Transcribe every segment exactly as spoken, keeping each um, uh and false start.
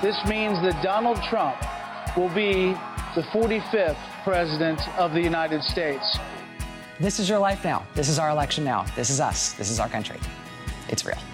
This means that Donald Trump will be the forty-fifth president of the United States. This is your life now. This is our election now. This is us. This is our country. It's real.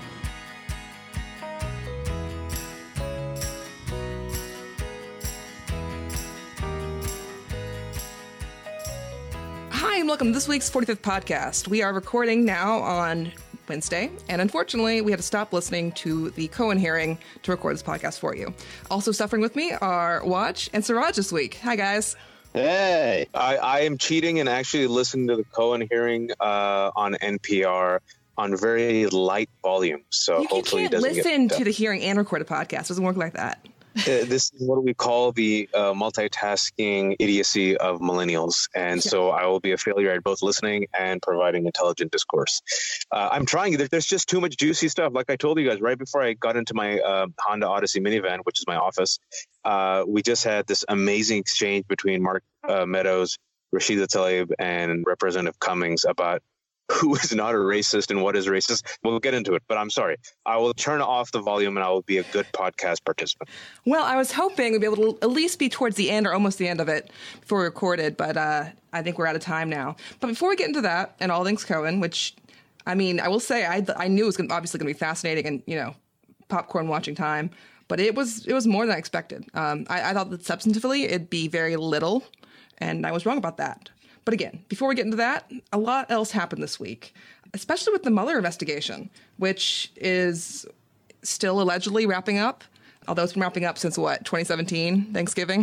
Hi, and welcome to this week's forty-fifth podcast. We are recording now on Wednesday, and unfortunately, we had to stop listening to the Cohen hearing to record this podcast for you. Also suffering with me are Watch and Siraj this week. Hi, guys. Hey, I, I am cheating and actually listening to the Cohen hearing uh, on N P R on very light volume. So you, hopefully, you can't it doesn't listen get to the hearing and record a podcast. It doesn't work like that. Uh, this is what we call the uh, multitasking idiocy of millennials. And yeah. So I will be a failure at both listening and providing intelligent discourse. Uh, I'm trying. There's just too much juicy stuff. Like I told you guys right before I got into my uh, Honda Odyssey minivan, which is my office, uh, we just had this amazing exchange between Mark uh, Meadows, Rashida Tlaib, and Representative Cummings about who is not a racist and what is racist. We'll get into it, but I'm sorry. I will turn off the volume and I will be a good podcast participant. Well, I was hoping we'd be able to at least be towards the end or almost the end of it before we recorded, but uh, I think we're out of time now. But before we get into that and all things Cohen, which, I mean, I will say I I knew it was gonna, obviously going to be fascinating and, you know, popcorn watching time, but it was it was more than I expected. Um, I, I thought that substantively it'd be very little, and I was wrong about that. But again, before we get into that, a lot else happened this week, especially with the Mueller investigation, which is still allegedly wrapping up, although it's been wrapping up since, what, twenty seventeen, Thanksgiving?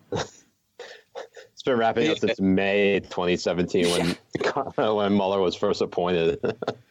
It's been wrapping up since May twenty seventeen when yeah. when Mueller was first appointed.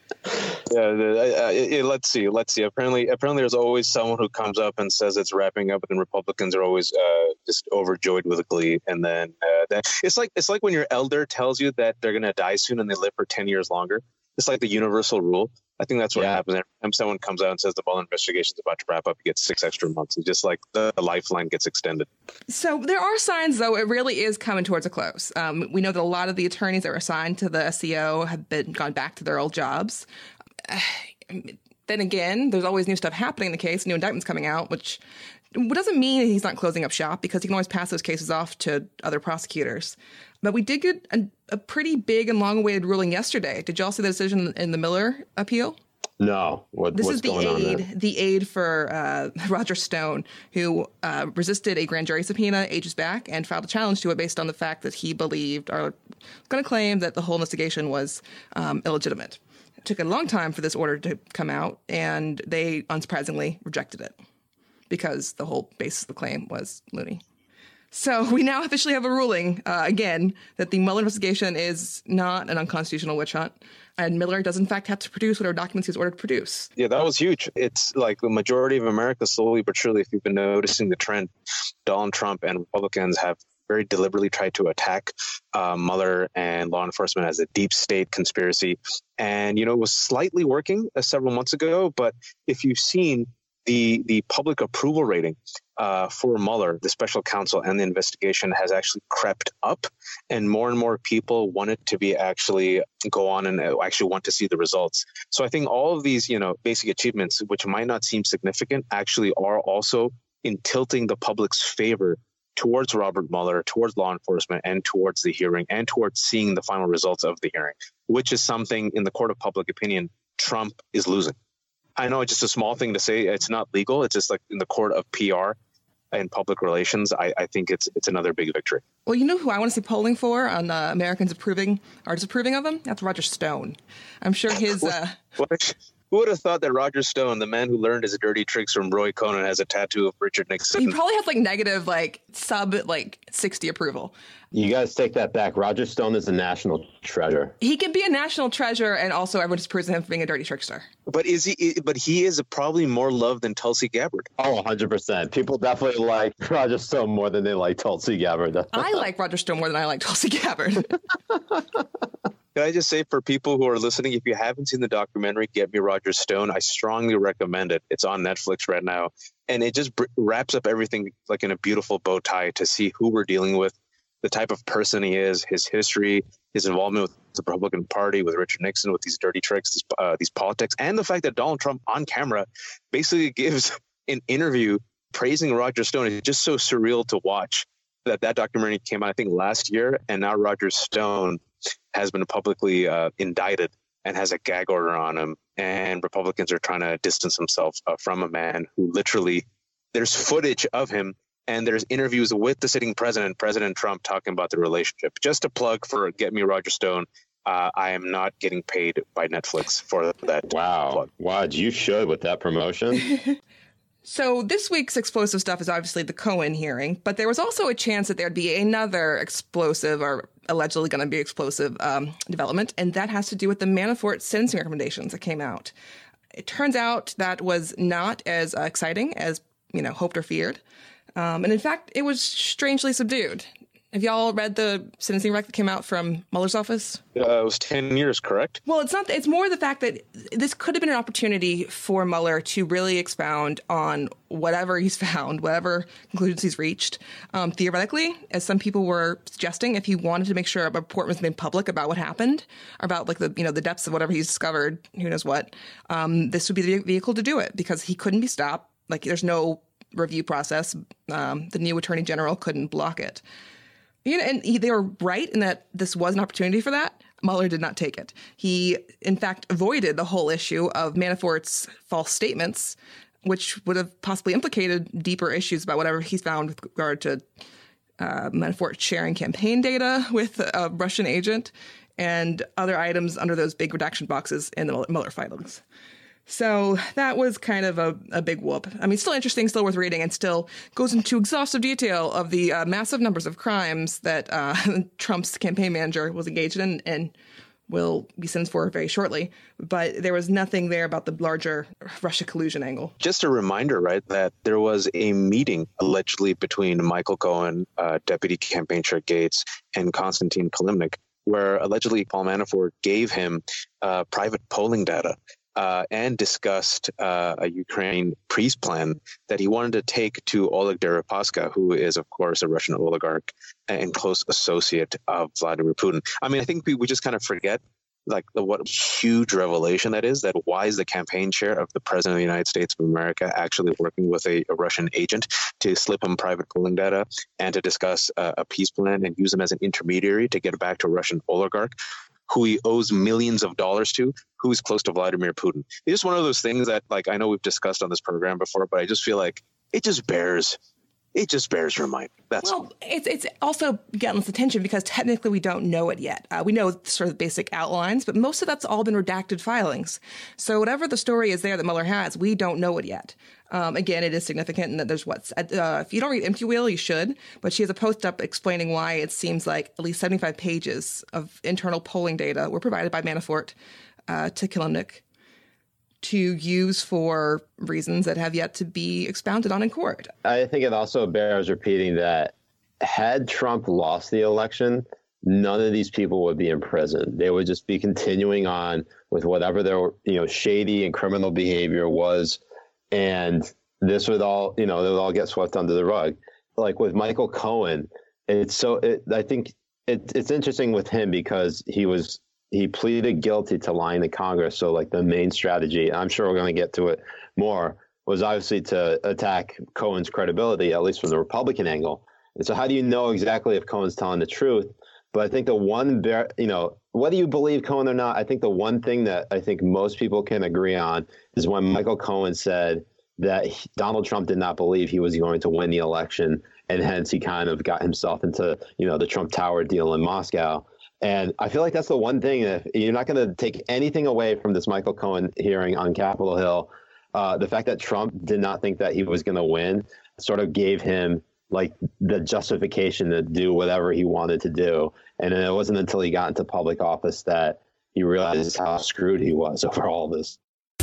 Yeah, uh, uh, let's see. Let's see. Apparently, apparently, there's always someone who comes up and says it's wrapping up, and Republicans are always uh, just overjoyed with glee. And then, uh, then it's like it's like when your elder tells you that they're gonna die soon and they live for ten years longer. It's like the universal rule. I think that's what yeah. happens every time someone comes out and says the Mueller investigation is about to wrap up. You get six extra months. It's just like the, the lifeline gets extended. So there are signs, though, it really is coming towards a close. Um, we know that a lot of the attorneys that were assigned to the S E O have been gone back to their old jobs. Uh, then again, there's always new stuff happening in the case, new indictments coming out, which doesn't mean he's not closing up shop because he can always pass those cases off to other prosecutors. But we did get a, a pretty big and long-awaited ruling yesterday. Did y'all see the decision in the Miller appeal? No. What, this what's is the going aid, on there? The aid for uh, Roger Stone, who uh, resisted a grand jury subpoena ages back and filed a challenge to it based on the fact that he believed or going to claim that the whole investigation was um, illegitimate. It took a long time for this order to come out, and they, unsurprisingly, rejected it because the whole basis of the claim was loony. So we now officially have a ruling, uh, again, that the Mueller investigation is not an unconstitutional witch hunt. And Miller does, in fact, have to produce whatever documents he's ordered to produce. Yeah, that was huge. It's like the majority of America, slowly but surely, if you've been noticing the trend, Donald Trump and Republicans have very deliberately tried to attack uh, Mueller and law enforcement as a deep state conspiracy. And, you know, it was slightly working uh, several months ago. But if you've seen the the public approval rating uh, for Mueller, the special counsel, and the investigation has actually crept up, and more and more people want it to be actually go on and actually want to see the results. So I think all of these, you know, basic achievements, which might not seem significant, actually are also in tilting the public's favor towards Robert Mueller, towards law enforcement, and towards the hearing, and towards seeing the final results of the hearing, which is something in the court of public opinion Trump is losing. I know it's just a small thing to say. It's not legal. It's just like in the court of P R and public relations. I, I think it's it's another big victory. Well, you know who I want to see polling for on uh, Americans approving or disapproving of him? That's Roger Stone. I'm sure his... Uh... Who would have thought that Roger Stone, the man who learned his dirty tricks from Roy Cohn, has a tattoo of Richard Nixon? He probably has like negative, like sub, like sixty approval. You guys take that back. Roger Stone is a national treasure. He can be a national treasure, and also everyone disapproves of him for being a dirty trickster. But is he? But he is probably more loved than Tulsi Gabbard. Oh, one hundred percent. People definitely like Roger Stone more than they like Tulsi Gabbard. I like Roger Stone more than I like Tulsi Gabbard. Can I just say for people who are listening, if you haven't seen the documentary, Get Me Roger Stone, I strongly recommend it. It's on Netflix right now. And it just br- wraps up everything like in a beautiful bow tie to see who we're dealing with, the type of person he is, his history, his involvement with the Republican Party, with Richard Nixon, with these dirty tricks, these, uh, these politics, and the fact that Donald Trump on camera basically gives an interview praising Roger Stone is just so surreal to watch. That that documentary came out, I think, last year, and now Roger Stone has been publicly uh, indicted and has a gag order on him. And Republicans are trying to distance themselves uh, from a man who literally, there's footage of him and there's interviews with the sitting president, President Trump, talking about the relationship. Just a plug for Get Me Roger Stone. Uh, I am not getting paid by Netflix for that. Wow. plug. Wow. You should with that promotion. So this week's explosive stuff is obviously the Cohen hearing, but there was also a chance that there'd be another explosive or allegedly going to be explosive um, development, and that has to do with the Manafort sentencing recommendations that came out. It turns out that was not as uh, exciting as, you know, hoped or feared. Um, and in fact, it was strangely subdued. Have y'all read the sentencing rec that came out from Mueller's office? Uh, it was ten years, correct? Well, it's not. It's more the fact that this could have been an opportunity for Mueller to really expound on whatever he's found, whatever conclusions he's reached. Um, theoretically, as some people were suggesting, if he wanted to make sure a report was made public about what happened, about like the you know the depths of whatever he's discovered, who knows what, um, this would be the vehicle to do it because he couldn't be stopped. Like there's no review process. Um, the new attorney general couldn't block it. You know, and he, they were right in that this was an opportunity for that. Mueller did not take it. He, in fact, avoided the whole issue of Manafort's false statements, which would have possibly implicated deeper issues about whatever he's found with regard to uh, Manafort sharing campaign data with a Russian agent and other items under those big redaction boxes in the Mueller filings. So that was kind of a, a big whoop. I mean, still interesting, still worth reading, and still goes into exhaustive detail of the uh, massive numbers of crimes that uh, Trump's campaign manager was engaged in and will be sentenced for very shortly. But there was nothing there about the larger Russia collusion angle. Just a reminder, right, that there was a meeting allegedly between Michael Cohen, uh, Deputy Campaign Chair Gates, and Konstantin Kilimnik, where allegedly Paul Manafort gave him uh, private polling data. Uh, and discussed uh, a Ukraine peace plan that he wanted to take to Oleg Deripaska, who is, of course, a Russian oligarch and close associate of Vladimir Putin. I mean, I think we, we just kind of forget like the, what huge revelation that is, that why is the campaign chair of the president of the United States of America actually working with a, a Russian agent to slip him private polling data and to discuss uh, a peace plan and use him as an intermediary to get back to a Russian oligarch who he owes millions of dollars to, who is close to Vladimir Putin. It's just one of those things that, like, I know we've discussed on this program before, but I just feel like it just bears, it just bears reminding. That's well, it's it's also getting us attention because technically we don't know it yet. Uh, we know sort of the basic outlines, but most of that's all been redacted filings. So whatever the story is there that Mueller has, we don't know it yet. Um, again, it is significant in that there's what, uh, if you don't read Empty Wheel, you should, but she has a post up explaining why it seems like at least seventy-five pages of internal polling data were provided by Manafort uh, to Kilimnik to use for reasons that have yet to be expounded on in court. I think it also bears repeating that had Trump lost the election, none of these people would be in prison. They would just be continuing on with whatever their you know shady and criminal behavior was. And this would all, you know, it would all get swept under the rug. Like with Michael Cohen, it's so, it, I think it, it's interesting with him because he was, he pleaded guilty to lying to Congress. So like the main strategy, I'm sure we're going to get to it more, was obviously to attack Cohen's credibility, at least from the Republican angle. And so how do you know exactly if Cohen's telling the truth? But I think the one, you know, whether you believe Cohen or not, I think the one thing that I think most people can agree on is when Michael Cohen said that he, Donald Trump did not believe he was going to win the election. And hence he kind of got himself into, you know, the Trump Tower deal in Moscow. And I feel like that's the one thing that you're not going to take anything away from this Michael Cohen hearing on Capitol Hill. Uh, the fact that Trump did not think that he was going to win sort of gave him like the justification to do whatever he wanted to do. And it wasn't until he got into public office that he realized how screwed he was over all this.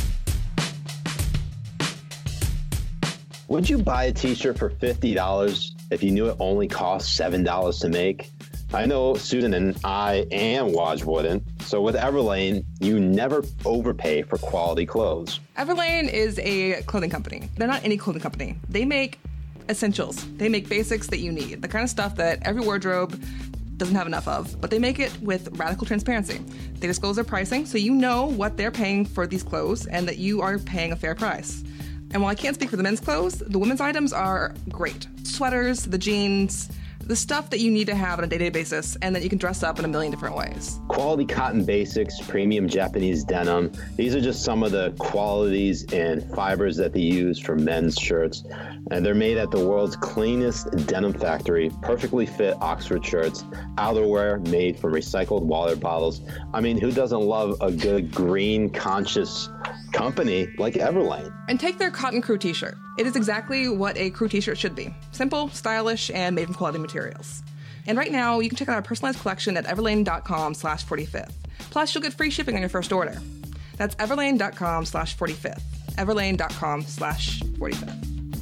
Would you buy a t-shirt for fifty dollars if you knew it only cost seven dollars to make? I know Susan and I and Waj wouldn't. So with Everlane, you never overpay for quality clothes. Everlane is a clothing company. They're not any clothing company. They make essentials. They make basics that you need, the kind of stuff that every wardrobe doesn't have enough of, but they make it with radical transparency. They disclose their pricing so you know what they're paying for these clothes and that you are paying a fair price. And while I can't speak for the men's clothes, the women's items are great. Sweaters, the jeans, the stuff that you need to have on a day-to-day basis and that you can dress up in a million different ways. Quality cotton basics, premium Japanese denim. These are just some of the qualities and fibers that they use for men's shirts. And they're made at the world's cleanest denim factory, perfectly fit Oxford shirts, outerwear made from recycled water bottles. I mean, who doesn't love a good green conscious company like Everlane? And take their Cotton Crew t-shirt. It is exactly what a crew t-shirt should be. Simple, stylish, and made from quality materials. And right now, you can check out our personalized collection at everlane.com slash 45th. Plus, you'll get free shipping on your first order. That's everlane.com slash 45th. everlane.com slash 45th.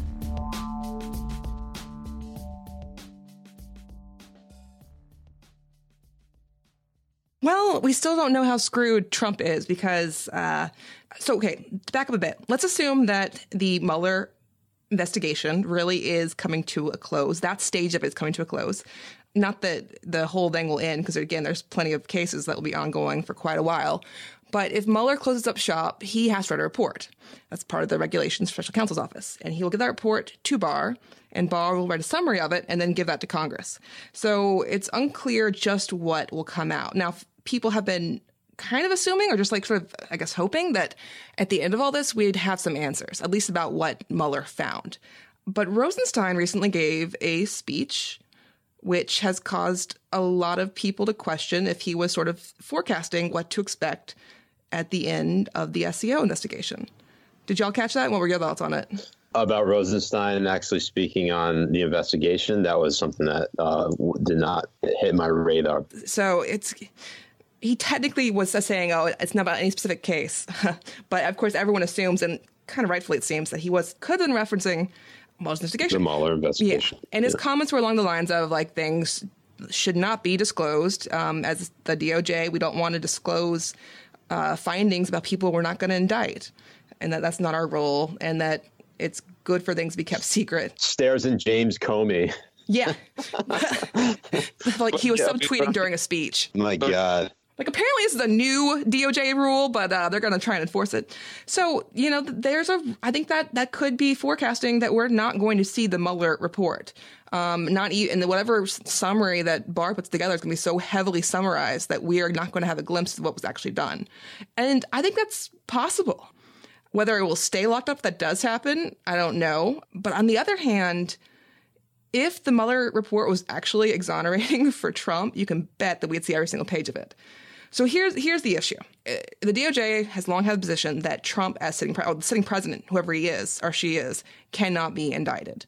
Well, we still don't know how screwed Trump is because, uh, so, okay, to back up a bit. Let's assume that the Mueller investigation really is coming to a close. That stage of it is coming to a close. Not that the whole thing will end, because, again, there's plenty of cases that will be ongoing for quite a while. But if Mueller closes up shop, he has to write a report. That's part of the regulations for Special Counsel's office. And he will give that report to Barr, and Barr will write a summary of it and then give that to Congress. So it's unclear just what will come out. Now, people have been kind of assuming, or just like sort of, I guess, hoping that at the end of all this, we'd have some answers, at least about what Mueller found. But Rosenstein recently gave a speech which has caused a lot of people to question if he was sort of forecasting what to expect at the end of the S E O investigation. Did y'all catch that? What were your thoughts on it? About Rosenstein actually speaking on the investigation, that was something that uh, did not hit my radar. So it's... He technically was saying, oh, it's not about any specific case. But, of course, everyone assumes, and kind of rightfully it seems, that he was could have been referencing Mueller's investigation. The Mueller investigation. Yeah. And his yeah. comments were along the lines of, like, things should not be disclosed. Um, as the D O J, we don't want to disclose uh, findings about people we're not going to indict. And that that's not our role. And that it's good for things to be kept secret. Stares in James Comey. Yeah. Like he was subtweeting during a speech. My God. Like, apparently this is a new D O J rule, but uh, they're going to try and enforce it. So, you know, there's a, I think that that could be forecasting that we're not going to see the Mueller report. Um, not even, and whatever summary that Barr puts together is going to be so heavily summarized that we are not going to have a glimpse of what was actually done. And I think that's possible. Whether it will stay locked up, that does happen, I don't know. But on the other hand, if the Mueller report was actually exonerating for Trump, you can bet that we'd see every single page of it. So here's here's the issue. The D O J has long had the position that Trump, as sitting, pre- or the sitting president, whoever he is or she is, cannot be indicted,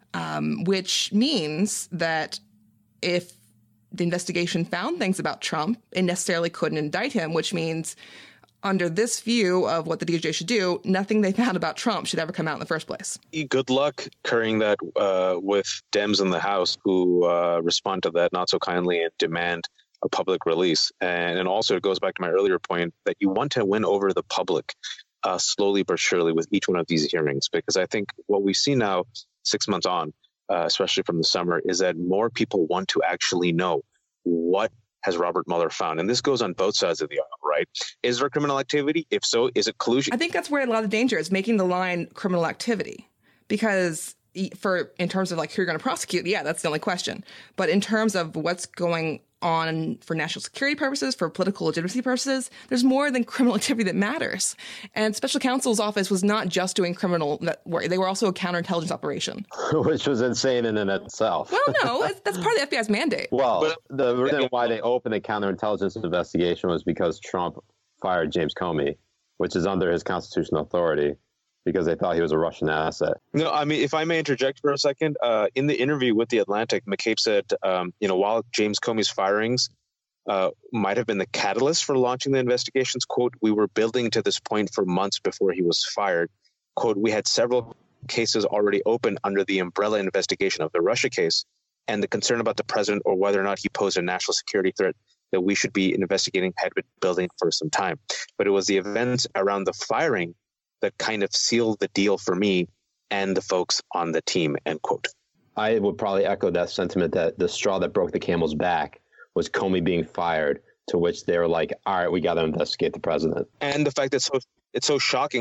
um, which means that if the investigation found things about Trump, it necessarily couldn't indict him, which means under this view of what the D O J should do, nothing they found about Trump should ever come out in the first place. Good luck carrying that uh, with Dems in the House who uh, respond to that not so kindly and demand a public release. And, and also it goes back to my earlier point that you want to win over the public uh, slowly but surely with each one of these hearings, because I think what we see now six months on, uh, especially from the summer, is that more people want to actually know what has Robert Mueller found. And this goes on both sides of the aisle, right? Is there criminal activity? If so, is it collusion? I think that's where a lot of the danger is, making the line criminal activity, because for in terms of like who you're going to prosecute, yeah, that's the only question. But in terms of what's going on for national security purposes, for political legitimacy purposes, there's more than criminal activity that matters. And Special Counsel's office was not just doing criminal work. They were also a counterintelligence operation. Which was insane in and of itself. Well, no, that's part of the F B I's mandate. Well, but, the reason why they opened a counterintelligence investigation was because Trump fired James Comey, which is under his constitutional authority, because they thought he was a Russian asset. No, I mean, if I may interject for a second, uh, in the interview with The Atlantic, McCabe said, um, you know, while James Comey's firings uh, might have been the catalyst for launching the investigations, quote, we were building to this point for months before he was fired. Quote, we had several cases already open under the umbrella investigation of the Russia case, and the concern about the president or whether or not he posed a national security threat that we should be investigating had been building for some time. But it was the events around the firing that kind of sealed the deal for me and the folks on the team, end quote. I would probably echo that sentiment that the straw that broke the camel's back was Comey being fired, to which they were like, all right, we got to investigate the president. And the fact that it's so, it's so shocking that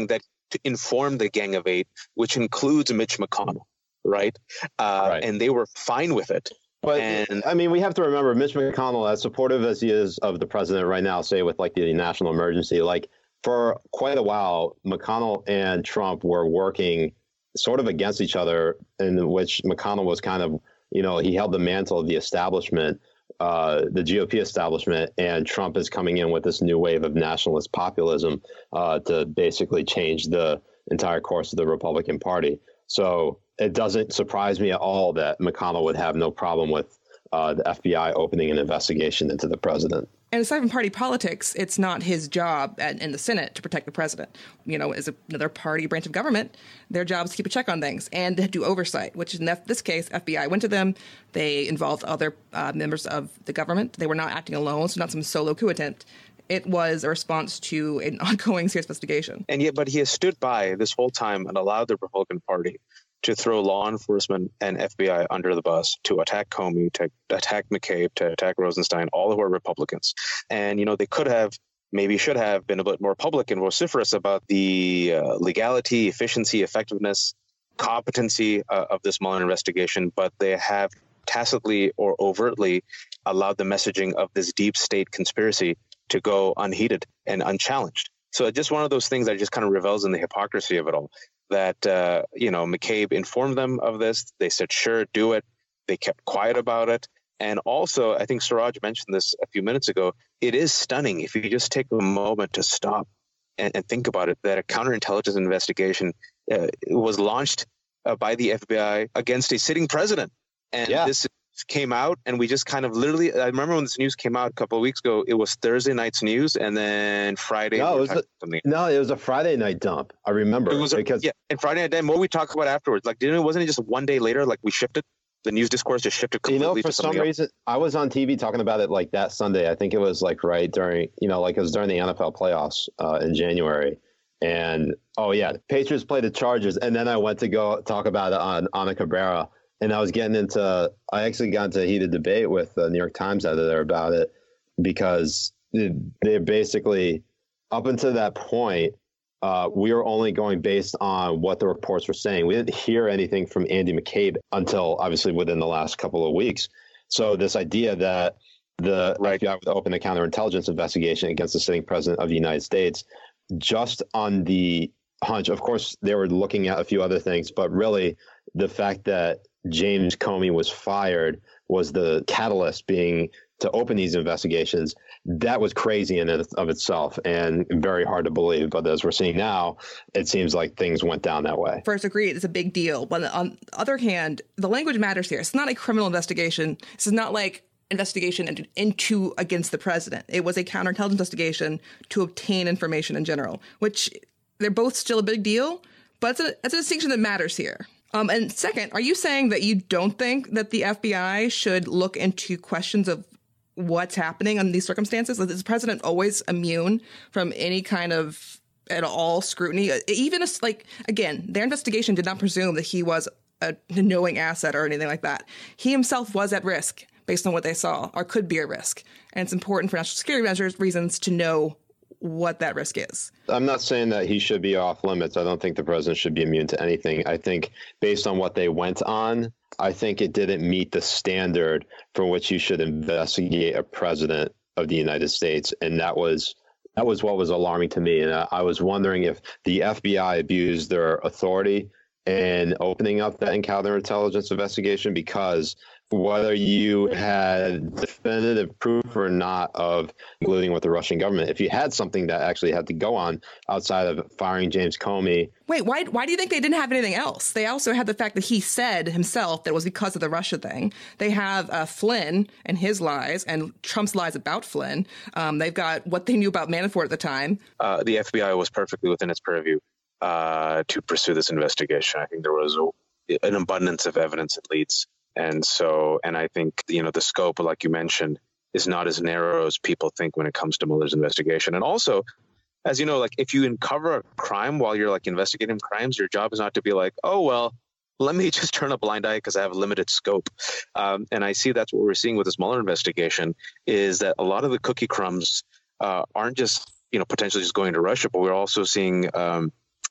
to inform the Gang of Eight, which includes Mitch McConnell, right? Uh, right. And they were fine with it. But and, I mean, we have to remember Mitch McConnell, as supportive as he is of the president right now, say with like the national emergency, like for quite a while, McConnell and Trump were working sort of against each other, in which McConnell was kind of, you know, he held the mantle of the establishment, uh, the G O P establishment, and Trump is coming in with this new wave of nationalist populism uh, to basically change the entire course of the Republican Party. So it doesn't surprise me at all that McConnell would have no problem with uh, the F B I opening an investigation into the president. And aside from party politics, it's not his job at, in the Senate to protect the president. You know, as a, another party branch of government, their job is to keep a check on things and to do oversight, which in this case, F B I went to them. They involved other uh, members of the government. They were not acting alone, so not some solo coup attempt. It was a response to an ongoing serious investigation. And yet, but he has stood by this whole time and allowed the Republican Party to throw law enforcement and F B I under the bus, to attack Comey, to attack McCabe, to attack Rosenstein, all who are Republicans. And, you know, they could have, maybe should have been a bit more public and vociferous about the uh, legality, efficiency, effectiveness, competency uh, of this Mueller investigation, but they have tacitly or overtly allowed the messaging of this deep state conspiracy to go unheeded and unchallenged. So just one of those things that just kind of revels in the hypocrisy of it all. That, uh, you know, McCabe informed them of this. They said, sure, do it. They kept quiet about it. And also, I think Suraj mentioned this a few minutes ago. It is stunning if you just take a moment to stop and, and think about it, that a counterintelligence investigation uh, was launched uh, by the F B I against a sitting president. And yeah. this came out, and we just kind of literally, I remember when this news came out a couple of weeks ago, it was Thursday night's news, and then Friday. No, it was, a, no it was a Friday night dump. I remember. It was a, because, yeah, and Friday night, then what we talked about afterwards, like, didn't it, wasn't it just one day later, like we shifted? The news discourse just shifted completely. You know, for some reason, else. I was on T V talking about it like that Sunday. I think it was like right during, you know, like it was during the N F L playoffs uh, in January. And, oh, yeah, the Patriots played the Chargers, and then I went to go talk about it on Ana Cabrera. And I was getting into, I actually got into a heated debate with the New York Times editor about it, because they're basically, up until that point, uh, we were only going based on what the reports were saying. We didn't hear anything from Andy McCabe until obviously within the last couple of weeks. So this idea that the right. F B I would open a counterintelligence investigation against the sitting president of the United States, just on the hunch, of course, they were looking at a few other things, but really the fact that James Comey was fired was the catalyst being to open these investigations. That was crazy in and of itself and very hard to believe. But as we're seeing now, it seems like things went down that way. First, agreed, it's a big deal. But on the other hand, the language matters here. It's not a criminal investigation. This is not like investigation into, into against the president. It was a counterintelligence investigation to obtain information in general, which they're both still a big deal. But it's a, it's a distinction that matters here. Um, and second, are you saying that you don't think that the F B I should look into questions of what's happening under these circumstances? Is the president always immune from any kind of at all scrutiny? Even if, like, again, their investigation did not presume that he was a knowing asset or anything like that. He himself was at risk based on what they saw, or could be at risk. And it's important for national security measures reasons to know what that risk is. I'm not saying that he should be off limits. I don't think the president should be immune to anything. I think based on what they went on, I think it didn't meet the standard for which you should investigate a president of the United States. And that was that was what was alarming to me. And I, I was wondering if the F B I abused their authority in opening up that counterintelligence investigation, because whether you had definitive proof or not of colluding with the Russian government, if you had something that actually had to go on outside of firing James Comey. Wait, why why do you think they didn't have anything else? They also had the fact that he said himself that it was because of the Russia thing. They have uh, Flynn and his lies and Trump's lies about Flynn. Um, they've got what they knew about Manafort at the time. Uh, the F B I was perfectly within its purview uh, to pursue this investigation. I think there was a, an abundance of evidence it leads. And so, and I think, you know, the scope, like you mentioned, is not as narrow as people think when it comes to Mueller's investigation. And also, as you know, like if you uncover a crime while you're like investigating crimes, your job is not to be like, oh, well, let me just turn a blind eye because I have limited scope. Um, and I see that's what we're seeing with this Mueller investigation, is that a lot of the cookie crumbs uh, aren't just, you know, potentially just going to Russia, but we're also seeing um,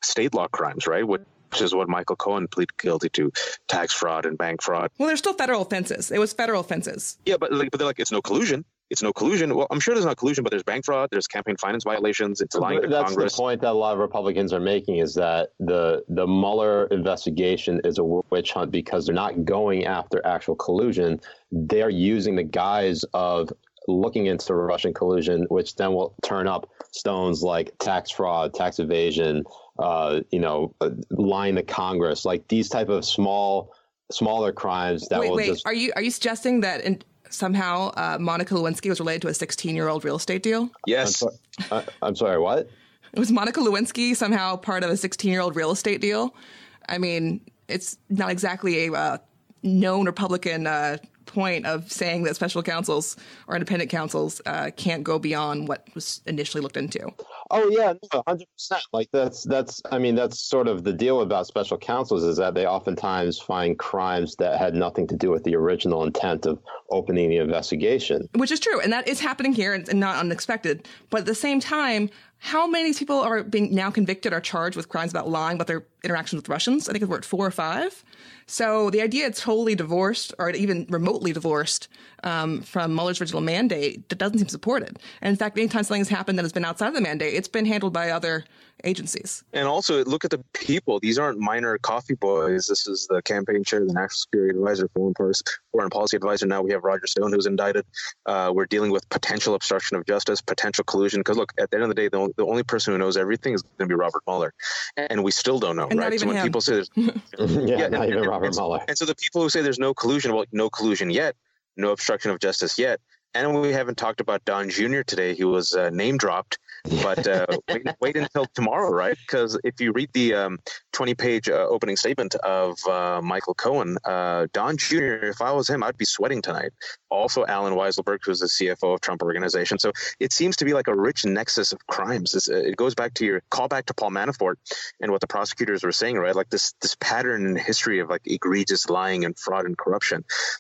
state law crimes, right? Which is what Michael Cohen pleaded guilty to, tax fraud and bank fraud. Well, there's still federal offenses. It was federal offenses. Yeah, but like, but they're like, it's no collusion. It's no collusion. Well, I'm sure there's no collusion, but there's bank fraud, there's campaign finance violations, it's lying to That's Congress. the point that a lot of Republicans are making, is that the the Mueller investigation is a witch hunt because they're not going after actual collusion. They're using the guise of looking into Russian collusion, which then will turn up stones like tax fraud, tax evasion, uh, you know, lying to Congress, like these type of small, smaller crimes that wait, will wait. just. Are you are you suggesting that in, somehow uh, Monica Lewinsky was related to a sixteen-year-old real estate deal? Yes. I'm, so, uh, I'm sorry, what? Was Monica Lewinsky somehow part of a sixteen-year-old real estate deal? I mean, it's not exactly a uh, known Republican uh, point of saying that special counsels or independent counsels uh, can't go beyond what was initially looked into. Oh yeah, no, one hundred percent. Like that's that's I mean that's sort of the deal about special counsels, is that they oftentimes find crimes that had nothing to do with the original intent of opening the investigation. Which is true, and that is happening here, and, and not unexpected. But at the same time, how many people are being now convicted or charged with crimes about lying about their interactions with Russians? I think we're at four or five. So the idea it's totally divorced or even remotely divorced um, from Mueller's original mandate, that doesn't seem supported. And in fact, anytime something has happened that has been outside of the mandate, it's been handled by other agencies. And also, look at the people. These aren't minor coffee boys. This is the campaign chair, the national security advisor, foreign, foreign policy advisor. Now we have Roger Stone, who's indicted. Uh, we're dealing with potential obstruction of justice, potential collusion. Because look, at the end of the day, the only, the only person who knows everything is going to be Robert Mueller, and we still don't know, and right? Not even so when him. people say there's yeah, yeah, not and, even and, Robert and, Mueller. And so the people who say there's no collusion, well, no collusion yet, no obstruction of justice yet. And we haven't talked about Don Junior today. He was uh, name dropped, but uh, wait, wait until tomorrow, right? Because if you read the um, twenty-page uh, opening statement of uh, Michael Cohen, uh, Don Junior, if I was him, I'd be sweating tonight. Also, Alan Weiselberg, who's the C F O of Trump Organization. So it seems to be like a rich nexus of crimes. This, uh, it goes back to your callback to Paul Manafort and what the prosecutors were saying, right? Like this this pattern in history of like egregious lying and fraud and corruption.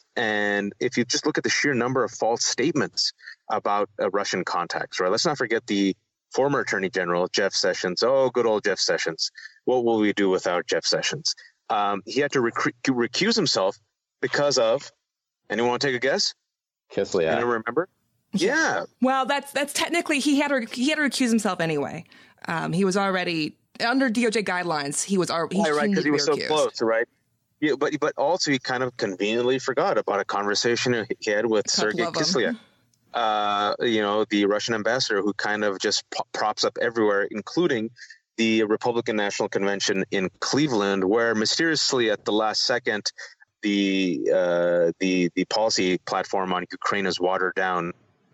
And if you just look at the sheer number of false statements about uh, Russian contacts, right? Let's not forget the former Attorney General, Jeff Sessions. Oh, good old Jeff Sessions. What will we do without Jeff Sessions? Um, he had to rec- recuse himself because of, anyone want to take a guess? Kislyak. Anyone remember? Yeah. Well, that's that's technically, he had to, he had to recuse himself anyway. Um, he was already, under D O J guidelines, he was already, he, right, because he was so recused. close, right? Yeah, but but also he kind of conveniently forgot about a conversation he had with Sergei of them. Kislyak, uh, you know, the Russian ambassador, who kind of just po- props up everywhere, including the Republican National Convention in Cleveland, where mysteriously at the last second, the uh, the the policy platform on Ukraine is watered down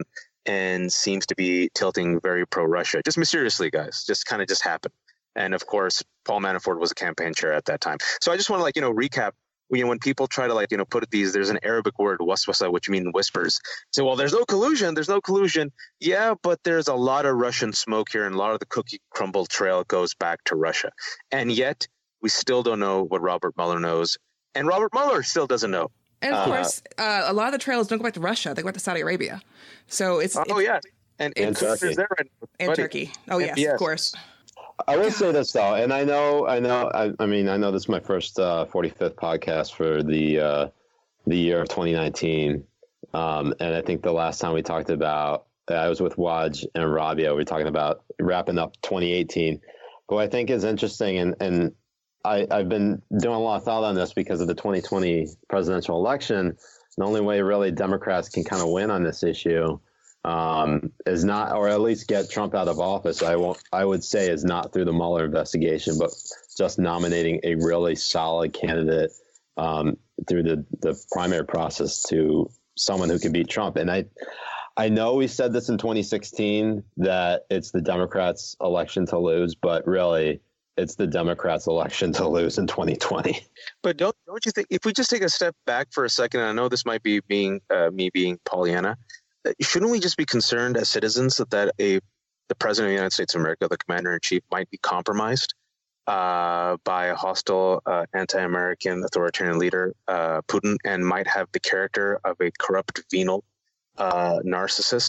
and seems to be tilting very pro-Russia. Just mysteriously, guys, just kind of just happened. And of course, Paul Manafort was a campaign chair at that time. So I just want to like, you know, recap, you know, when people try to like, you know, put these, there's an Arabic word, waswasa, which means whispers. So, well, there's no collusion. There's no collusion. Yeah, but there's a lot of Russian smoke here, and a lot of the cookie crumble trail goes back to Russia. And yet we still don't know what Robert Mueller knows. And Robert Mueller still doesn't know. And of Uh, course, uh, a lot of the trails don't go back to Russia. They go back to Saudi Arabia. So it's, Oh, it's yeah. And, And and Turkey. there right now, and buddy. Turkey. Oh, yes, yes. of course. I will say this though, and I know, I know, I, I mean, I know this is my first uh, forty-fifth podcast for the uh, the year of twenty nineteen, um, and I think the last time we talked about, I was with Waj and Rabia. We were talking about wrapping up twenty eighteen. But what I think is interesting, and and I, I've been doing a lot of thought on this because of the twenty twenty presidential election. The only way really Democrats can kind of win on this issue um, is not, or at least get Trump out of office. I won't, I would say is not through the Mueller investigation, but just nominating a really solid candidate um, through the, the primary process to someone who can beat Trump. And I, I know we said this in twenty sixteen that it's the Democrats' election to lose, but really it's the Democrats' election to lose in twenty twenty. But don't don't you think, if we just take a step back for a second, and I know this might be being uh, me being Pollyanna, shouldn't we just be concerned as citizens that, that a the president of the United States of America, the commander in chief, might be compromised uh, by a hostile, uh, anti-American authoritarian leader, uh, Putin, and might have the character of a corrupt, venal uh, narcissist?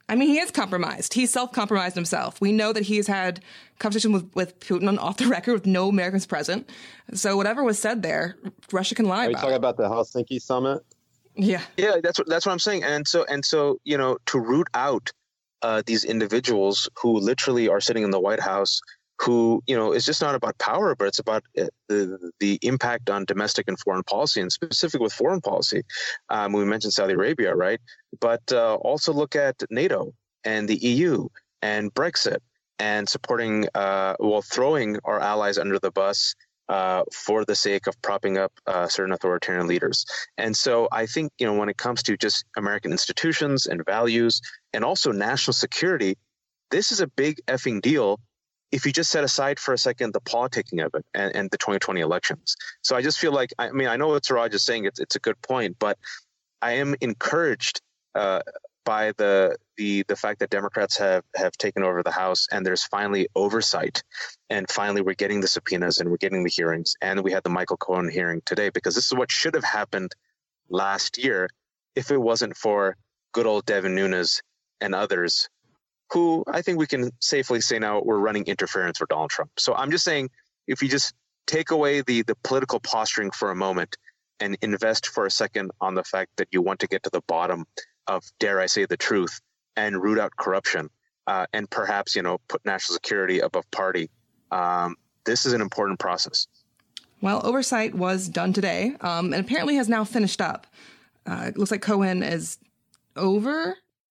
I mean, he is compromised. He's self-compromised himself. We know that he's had conversation with, with Putin on off the record with no Americans present. So whatever was said there, Russia can lie Are you about talking it. about the Helsinki summit? Yeah. Yeah, that's what that's what I'm saying. And so and so, you know, to root out uh, these individuals who literally are sitting in the White House, who, you know, it's just not about power, but it's about uh, the the impact on domestic and foreign policy, and specific with foreign policy. Um, we mentioned Saudi Arabia, right? But uh, also look at NATO and the E U and Brexit and supporting, uh, well, throwing our allies under the bus uh, for the sake of propping up uh, certain authoritarian leaders. And so I think, you know, when it comes to just American institutions and values and also national security, this is a big effing deal if you just set aside for a second the politicking of it and, and the twenty twenty elections. So I just feel like, I mean, I know what Suraj is saying, it's, it's a good point, but I am encouraged uh, by the, the the fact that Democrats have, have taken over the House, and there's finally oversight, and finally we're getting the subpoenas and we're getting the hearings, and we had the Michael Cohen hearing today, because this is what should have happened last year if it wasn't for good old Devin Nunes and others who I think we can safely say now we're running interference for Donald Trump. So I'm just saying, if you just take away the the political posturing for a moment and invest for a second on the fact that you want to get to the bottom of, dare I say, the truth, and root out corruption, uh, and perhaps, you know, put national security above party, um, this is an important process. Well, oversight was done today, um, and apparently has now finished up. Uh, it looks like Cohen is over.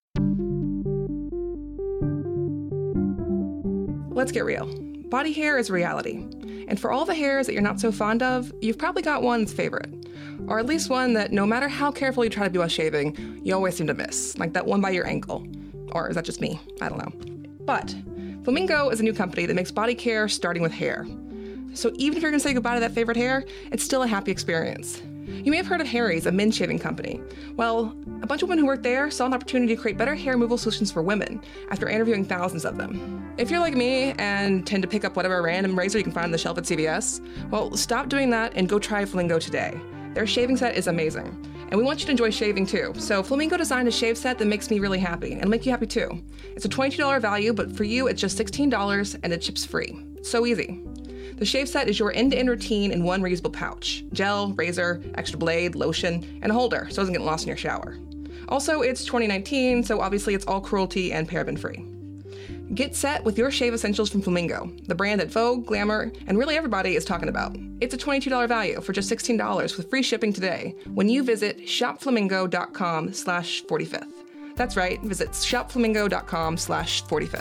Let's get real. Body hair is reality. And for all the hairs that you're not so fond of, you've probably got one that's favorite. Or at least one that no matter how careful you try to be while shaving, you always seem to miss. Like that one by your ankle. Or is that just me? I don't know. But Flamingo is a new company that makes body care starting with hair. So even if you're going to say goodbye to that favorite hair, it's still a happy experience. You may have heard of Harry's, a men's shaving company. Well, a bunch of women who work there saw an opportunity to create better hair removal solutions for women after interviewing thousands of them. If you're like me and tend to pick up whatever random razor you can find on the shelf at C V S, well, stop doing that and go try Flamingo today. Their shaving set is amazing. And we want you to enjoy shaving too. So Flamingo designed a shave set that makes me really happy and make you happy too. It's a twenty-two dollars value, but for you it's just sixteen dollars and it ships free. So easy. The shave set is your end-to-end routine in one reusable pouch. Gel, razor, extra blade, lotion, and a holder so it doesn't get lost in your shower. Also, it's twenty nineteen, so obviously it's all cruelty and paraben-free. Get set with your shave essentials from Flamingo, the brand that Vogue, Glamour, and really everybody is talking about. It's a twenty-two dollars value for just sixteen dollars with free shipping today when you visit shopflamingo.com slash 45th. That's right, visit shopflamingo.com slash 45th.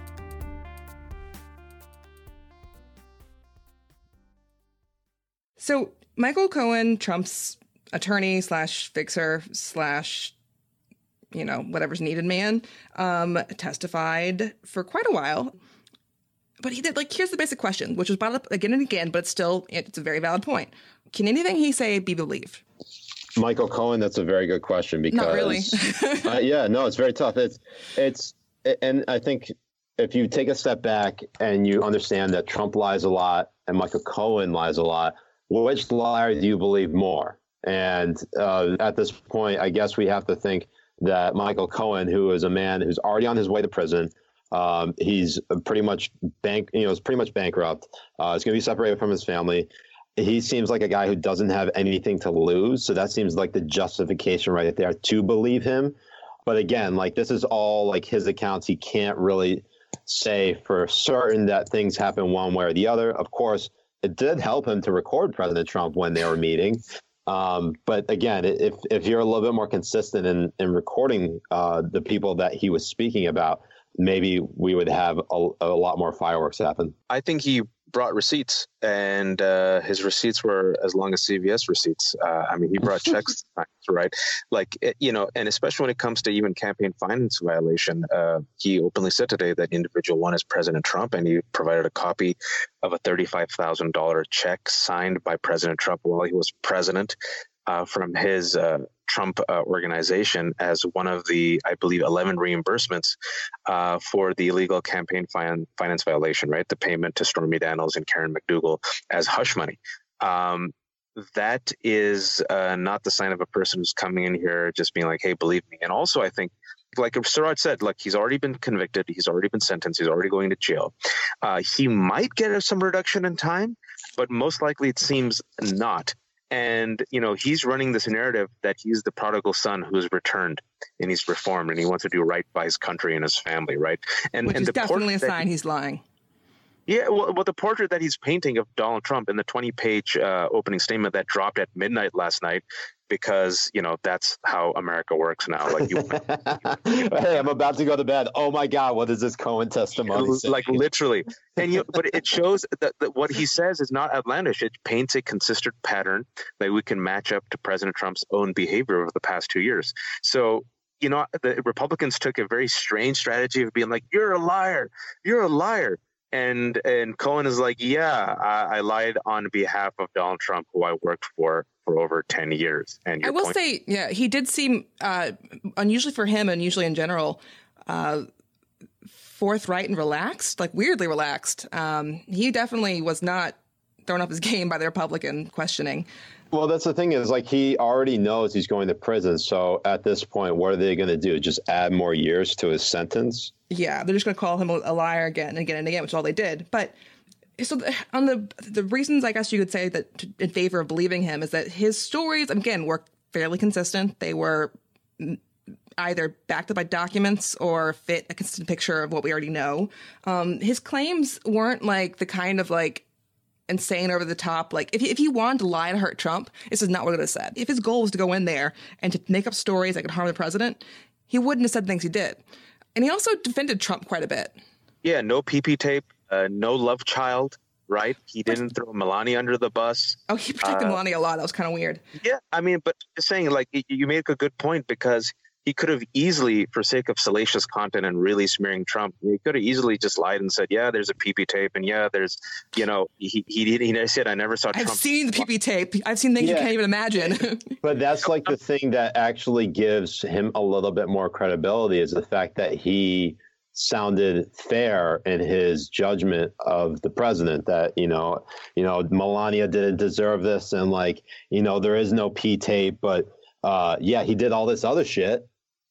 So Michael Cohen, Trump's attorney slash fixer slash, you know, whatever's needed man, um, testified for quite a while. But he did, like, here's the basic question, which was brought up again and again, but it's still, it's a very valid point. Can anything he say be believed? Michael Cohen, that's a very good question because Not really. uh, yeah, no, it's very tough. It's it's and I think if you take a step back and you understand that Trump lies a lot and Michael Cohen lies a lot, which liar do you believe more? And uh, at this point, I guess we have to think that Michael Cohen, who is a man who's already on his way to prison, um, he's pretty much bank, you know, is pretty much bankrupt. Uh, he's going to be separated from his family. He seems like a guy who doesn't have anything to lose. So that seems like the justification right there to believe him. But again, like this is all like his accounts. He can't really say for certain that things happen one way or the other. Of course, it did help him to record President Trump when they were meeting. Um, but again, if if you're a little bit more consistent in, in recording uh, the people that he was speaking about, maybe we would have a, a lot more fireworks happen. I think he brought receipts, and uh, his receipts were as long as C V S receipts. Uh, I mean, he brought checks, right? Like, you know, and especially when it comes to even campaign finance violation, uh, he openly said today that individual one is President Trump, and he provided a copy of a thirty-five thousand dollars check signed by President Trump while he was president uh, from his uh, Trump uh, organization as one of the, I believe, eleven reimbursements uh, for the illegal campaign fin- finance violation, right? The payment to Stormy Daniels and Karen McDougal as hush money. Um, that is uh, not the sign of a person who's coming in here just being like, hey, believe me. And also, I think like Suraj said, like he's already been convicted, he's already been sentenced, he's already going to jail. Uh, he might get some reduction in time, but most likely it seems not. And, you know, he's running this narrative that he's the prodigal son who's returned and he's reformed and he wants to do right by his country and his family, right? And, Which and is the definitely a sign he, he's lying. Yeah, well, well, the portrait that he's painting of Donald Trump in the twenty-page uh, opening statement that dropped at midnight last night, because, you know, that's how America works now. Like, you, hey, I'm about to go to bed. Oh my God, what is this Cohen testimony? Like literally, and you, but it shows that, that what he says is not outlandish. It paints a consistent pattern that we can match up to President Trump's own behavior over the past two years. So, you know, the Republicans took a very strange strategy of being like, "You're a liar, you're a liar." And and Cohen is like, yeah, I, I lied on behalf of Donald Trump, who I worked for for over ten years. And I will point- say, yeah, he did seem, uh, unusually for him and usually in general, uh, forthright and relaxed, like weirdly relaxed. Um, he definitely was not thrown off his game by the Republican questioning. Well, that's the thing is, like, he already knows he's going to prison. So at this point, what are they going to do? Just add more years to his sentence? Yeah, they're just going to call him a liar again and again and again, which is all they did. But so the, on the the reasons, I guess you could say that to, in favor of believing him is that his stories, again, were fairly consistent. They were either backed up by documents or fit a consistent picture of what we already know. Um, his claims weren't like the kind of like insane over the top. Like if he, if he wanted to lie to hurt Trump, this is not what it would have said. If his goal was to go in there and to make up stories that could harm the president, he wouldn't have said things he did. And he also defended Trump quite a bit. Yeah, no P P tape, uh, no love child, right? He didn't throw Melania under the bus. Oh, he protected uh, Melania a lot. That was kind of weird. Yeah, I mean, but just saying, like, you make a good point, because he could have easily, for sake of salacious content and really smearing Trump, he could have easily just lied and said, yeah, there's a P P tape. And yeah, there's, you know, he he, he said, I never saw Trump. I've seen the P P tape. I've seen things yeah. you can't even imagine. But that's like the thing that actually gives him a little bit more credibility is the fact that he sounded fair in his judgment of the president, that, you know, you know, Melania didn't deserve this. And like, you know, there is no P tape, but uh, yeah, he did all this other shit.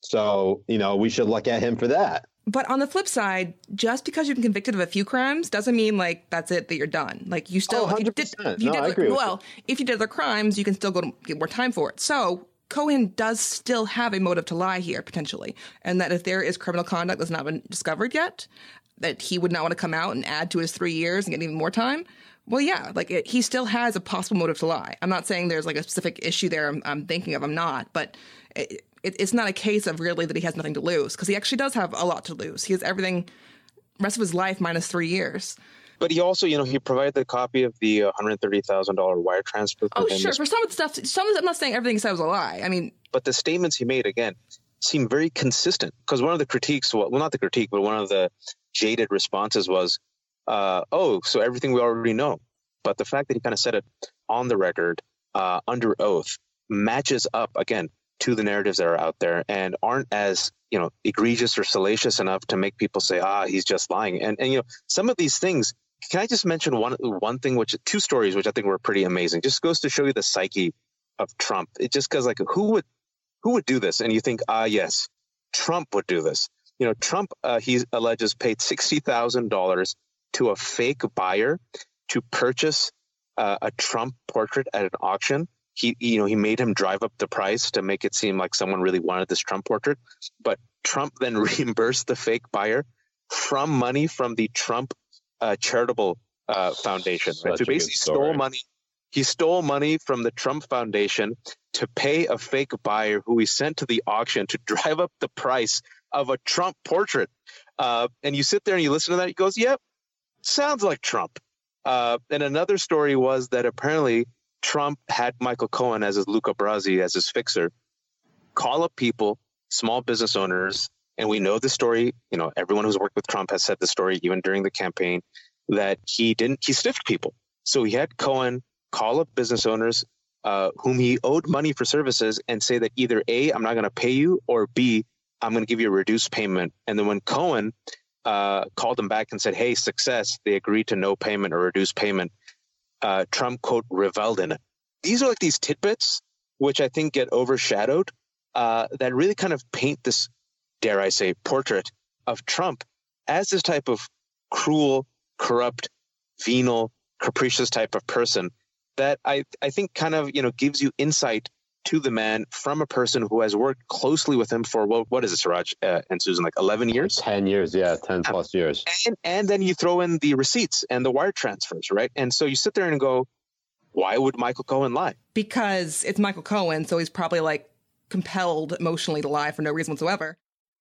So, you know, we should look at him for that. But on the flip side, just because you've been convicted of a few crimes doesn't mean like that's it, that you're done. Like you still, oh, one hundred percent. percent. If you did, no, if you I did, agree well, with if you did other crimes, you can still go to get more time for it. So Cohen does still have a motive to lie here, potentially. And that if there is criminal conduct that's not been discovered yet, that he would not want to come out and add to his three years and get even more time. Well, yeah, like it, he still has a possible motive to lie. I'm not saying there's like a specific issue there I'm, I'm thinking of. I'm not. But it, it, it's not a case of really that he has nothing to lose, because he actually does have a lot to lose. He has everything, rest of his life minus three years. But he also, you know, he provided the copy of the one hundred thirty thousand dollars wire transfer. Oh, sure. For some of the stuff, some of the, I'm not saying everything he said was a lie. I mean, but the statements he made, again, seem very consistent. Because one of the critiques, well, not the critique, but one of the jaded responses was, uh, oh, so everything we already know. But the fact that he kind of said it on the record, uh, under oath, matches up, again, to the narratives that are out there and aren't as, you know, egregious or salacious enough to make people say, ah, he's just lying. And, and you know, some of these things, can I just mention one one thing, which two stories, which I think were pretty amazing. Just goes to show you the psyche of Trump. It just goes like, who would who would do this? And you think, ah, yes, Trump would do this. You know, Trump, uh, he alleges, paid sixty thousand dollars to a fake buyer to purchase uh, a Trump portrait at an auction. He, you know, he made him drive up the price to make it seem like someone really wanted this Trump portrait. But Trump then reimbursed the fake buyer from money from the Trump uh, charitable uh, foundation. Right? So basically stole money. He stole money from the Trump Foundation to pay a fake buyer who he sent to the auction to drive up the price of a Trump portrait. Uh, and you sit there and you listen to that. He goes, yep, sounds like Trump. Uh, and another story was that apparently Trump had Michael Cohen as his Luca Brasi, as his fixer, call up people, small business owners. And we know the story, you know, everyone who's worked with Trump has said the story, even during the campaign, that he didn't, he stiffed people. So he had Cohen call up business owners uh, whom he owed money for services and say that either A, I'm not going to pay you, or B, I'm going to give you a reduced payment. And then when Cohen uh, called him back and said, hey, success, they agreed to no payment or reduced payment, uh, Trump, quote, reveled in it. These are like these tidbits, which I think get overshadowed, uh, that really kind of paint this dare I say, portrait of Trump as this type of cruel, corrupt, venal, capricious type of person that I, I think kind of, you know, gives you insight to the man from a person who has worked closely with him for, what, what is it, Siraj uh, and Susan, like eleven years? ten years, yeah, ten plus years. And, and then you throw in the receipts and the wire transfers, right? And so you sit there and go, why would Michael Cohen lie? Because it's Michael Cohen, so he's probably like compelled emotionally to lie for no reason whatsoever.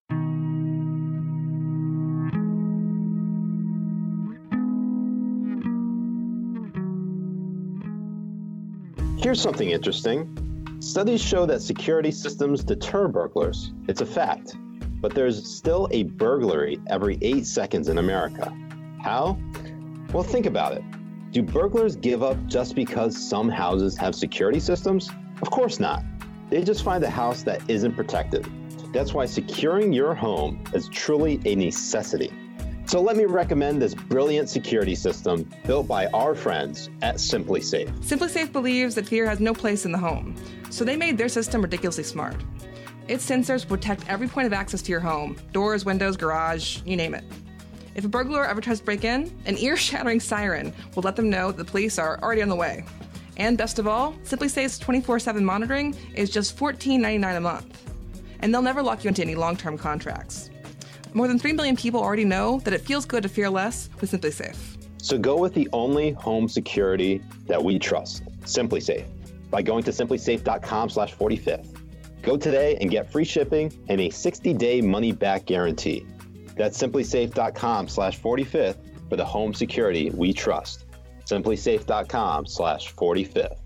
Here's something interesting. Studies show that security systems deter burglars. It's a fact. But there's still a burglary every eight seconds in America. How? Well, think about it. Do burglars give up just because some houses have security systems? Of course not. They just find a house that isn't protected. That's why securing your home is truly a necessity. So let me recommend this brilliant security system built by our friends at SimpliSafe. SimpliSafe believes that fear has no place in the home, so they made their system ridiculously smart. Its sensors protect every point of access to your home, doors, windows, garage, you name it. If a burglar ever tries to break in, an ear-shattering siren will let them know that the police are already on the way. And best of all, SimpliSafe's twenty-four seven monitoring is just fourteen ninety-nine a month. And they'll never lock you into any long-term contracts. More than three million people already know that it feels good to fear less with SimpliSafe. So go with the only home security that we trust, SimpliSafe, by going to simplisafe.com slash 45th. Go today and get free shipping and a sixty-day money-back guarantee. That's simplisafe.com slash 45th for the home security we trust. simplisafe.com slash 45th.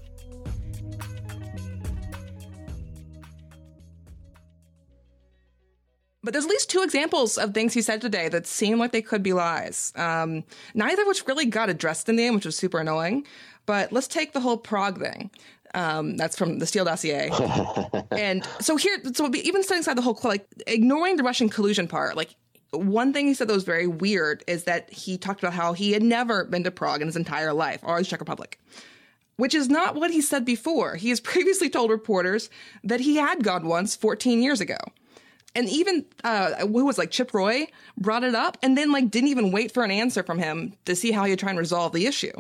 But there's at least two examples of things he said today that seem like they could be lies. Um, neither of which really got addressed in the end, which was super annoying. But let's take the whole Prague thing. Um, that's from the Steele dossier. And so here, so even setting aside the whole, like, ignoring the Russian collusion part, like, one thing he said that was very weird is that he talked about how he had never been to Prague in his entire life, or the Czech Republic, which is not what he said before. He has previously told reporters that he had gone once fourteen years ago. And even, uh, who was like Chip Roy brought it up and then like didn't even wait for an answer from him to see how he'd try and resolve the issue.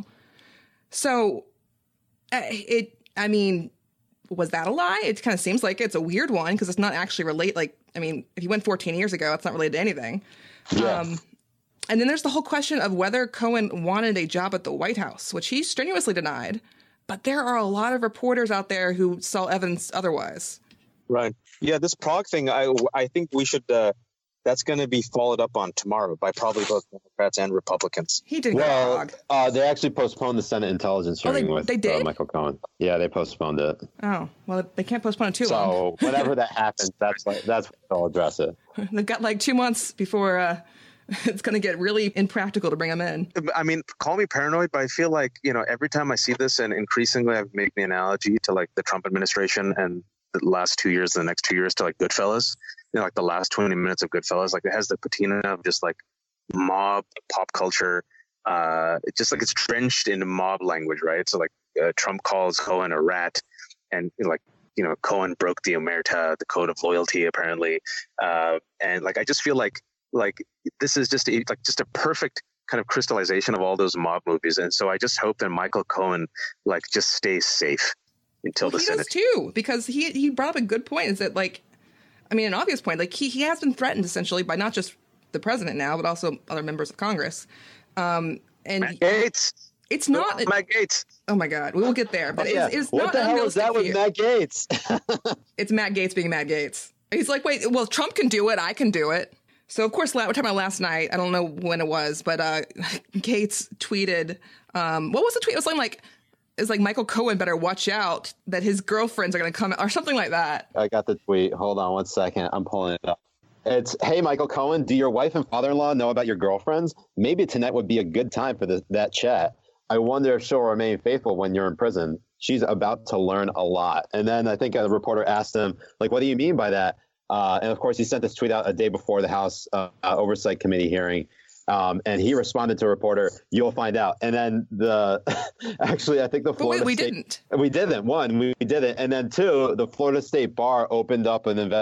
So uh, it, I mean, was that a lie? It kind of seems like it's a weird one because it's not actually relate. Like, I mean, if you went fourteen years ago, it's not related to anything. Yeah. Um, and then there's the whole question of whether Cohen wanted a job at the White House, which he strenuously denied. But there are a lot of reporters out there who saw evidence otherwise. Right. Yeah, this Prague thing, I, I think we should, uh, that's going to be followed up on tomorrow by probably both Democrats and Republicans. He did go Well, Prague. uh, they actually postponed the Senate intelligence Oh, they- hearing with they did? Uh, Michael Cohen. Yeah, they postponed it. Oh, well, they can't postpone it too long. So whenever that happens, that's like, that's when they'll address it. They've got like two months before uh, it's going to get really impractical to bring them in. I mean, call me paranoid, but I feel like, you know, every time I see this, and increasingly I've made the analogy to like the Trump administration and the last two years, the next two years to like Goodfellas, you know, like the last twenty minutes of Goodfellas, like it has the patina of just like mob pop culture. Uh, it's just like it's drenched in mob language, right? So like uh, Trump calls Cohen a rat, and like, you know, Cohen broke the omerta, the code of loyalty, apparently. Uh, and like, I just feel like, like this is just a, like just a perfect kind of crystallization of all those mob movies. And so I just hope that Michael Cohen like just stays safe until the He Senate. does too, because he he brought up a good point. Is that like, I mean, an obvious point. Like he he has been threatened essentially by not just the president now, but also other members of Congress. Um, and Matt Gates. it's not. Matt Gates. Oh my God, we will get there. But Oh, it's, yeah. it's what not the hell is that with unrealistic Matt Gates? fear. It's Matt Gates being Matt Gates. He's like, wait, well, Trump can do it. I can do it. So of course, we're talking about last night. I don't know when it was, but uh, Gates tweeted. Um, what was the tweet? It was something like. It's like Michael Cohen better watch out that his girlfriends are going to come or something like that. I got the tweet. Hold on one second. I'm pulling it up. It's, hey, Michael Cohen, do your wife and father-in-law know about your girlfriends? Maybe tonight would be a good time for the, that chat. I wonder if she'll remain faithful when you're in prison. She's about to learn a lot. And then I think a reporter asked him, like, what do you mean by that? Uh, and, of course, he sent this tweet out a day before the House uh, Oversight Committee hearing. Um, and he responded to a reporter, you'll find out. And then the, actually, I think the But Florida wait, we State, didn't. We didn't. One, we didn't. And then two, the Florida State Bar opened up an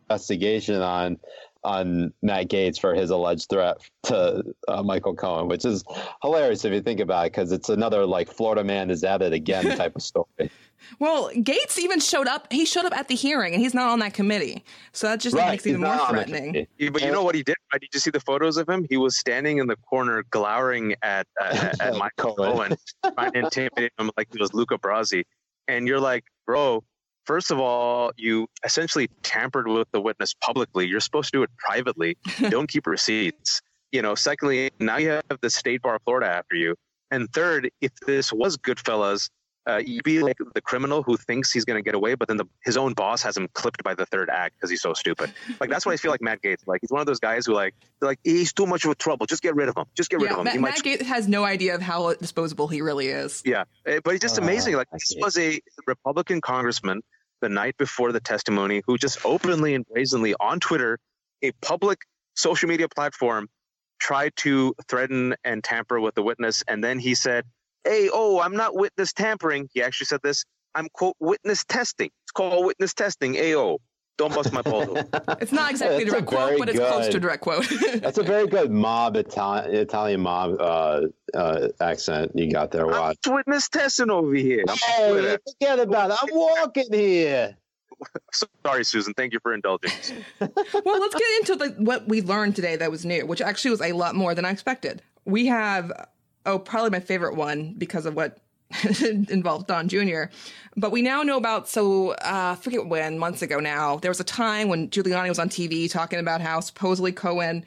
investigation on on Matt Gaetz for his alleged threat to uh, Michael Cohen, which is hilarious if you think about it, because it's another like Florida man is at it again type of story. Well, Gaetz even showed up. He showed up at the hearing, and he's not on that committee. So that just Right, makes it even he's more not on the threatening. Yeah, but you know what he did? Right? Did you see the photos of him? He was standing in the corner, glowering at uh, at Michael Cohen, trying to intimidate him like he was Luca Brasi. And you're like, bro, first of all, you essentially tampered with the witness publicly. You're supposed to do it privately. Don't keep receipts. You know. Secondly, now you have the State Bar of Florida after you. And third, if this was Goodfellas, Uh, you'd be like the criminal who thinks he's going to get away, but then the, his own boss has him clipped by the third act because he's so stupid. Like, that's what I feel like Matt Gaetz. Like, he's one of those guys who, like, they're like, he's too much of a trouble. Just get rid of him. Just get rid Yeah, of him. Matt, He Matt might... Gaetz has no idea of how disposable he really is. Yeah, eh, but it's just Uh, amazing. Like, I this see. was a Republican congressman the night before the testimony who just openly and brazenly on Twitter, a public social media platform, tried to threaten and tamper with the witness. And then he said, hey, oh, I'm not witness tampering. He actually said this. I'm, quote, witness testing. It's called witness testing. A O. Don't bust my balls. It's not exactly a That's a direct quote, very but it's close to a good- direct quote. That's a very good mob Italian Italian mob uh, uh, accent you got there. I'm Watch. just witness testing over here. I'm Hey, forget about it. I'm walking here. sorry, Susan. Thank you for indulging. Well, let's get into the, what we learned today that was new, which actually was a lot more than I expected. We have, oh, probably my favorite one because of what involved Don Junior But we now know about, so uh, I forget when, months ago now, there was a time when Giuliani was on T V talking about how supposedly Cohen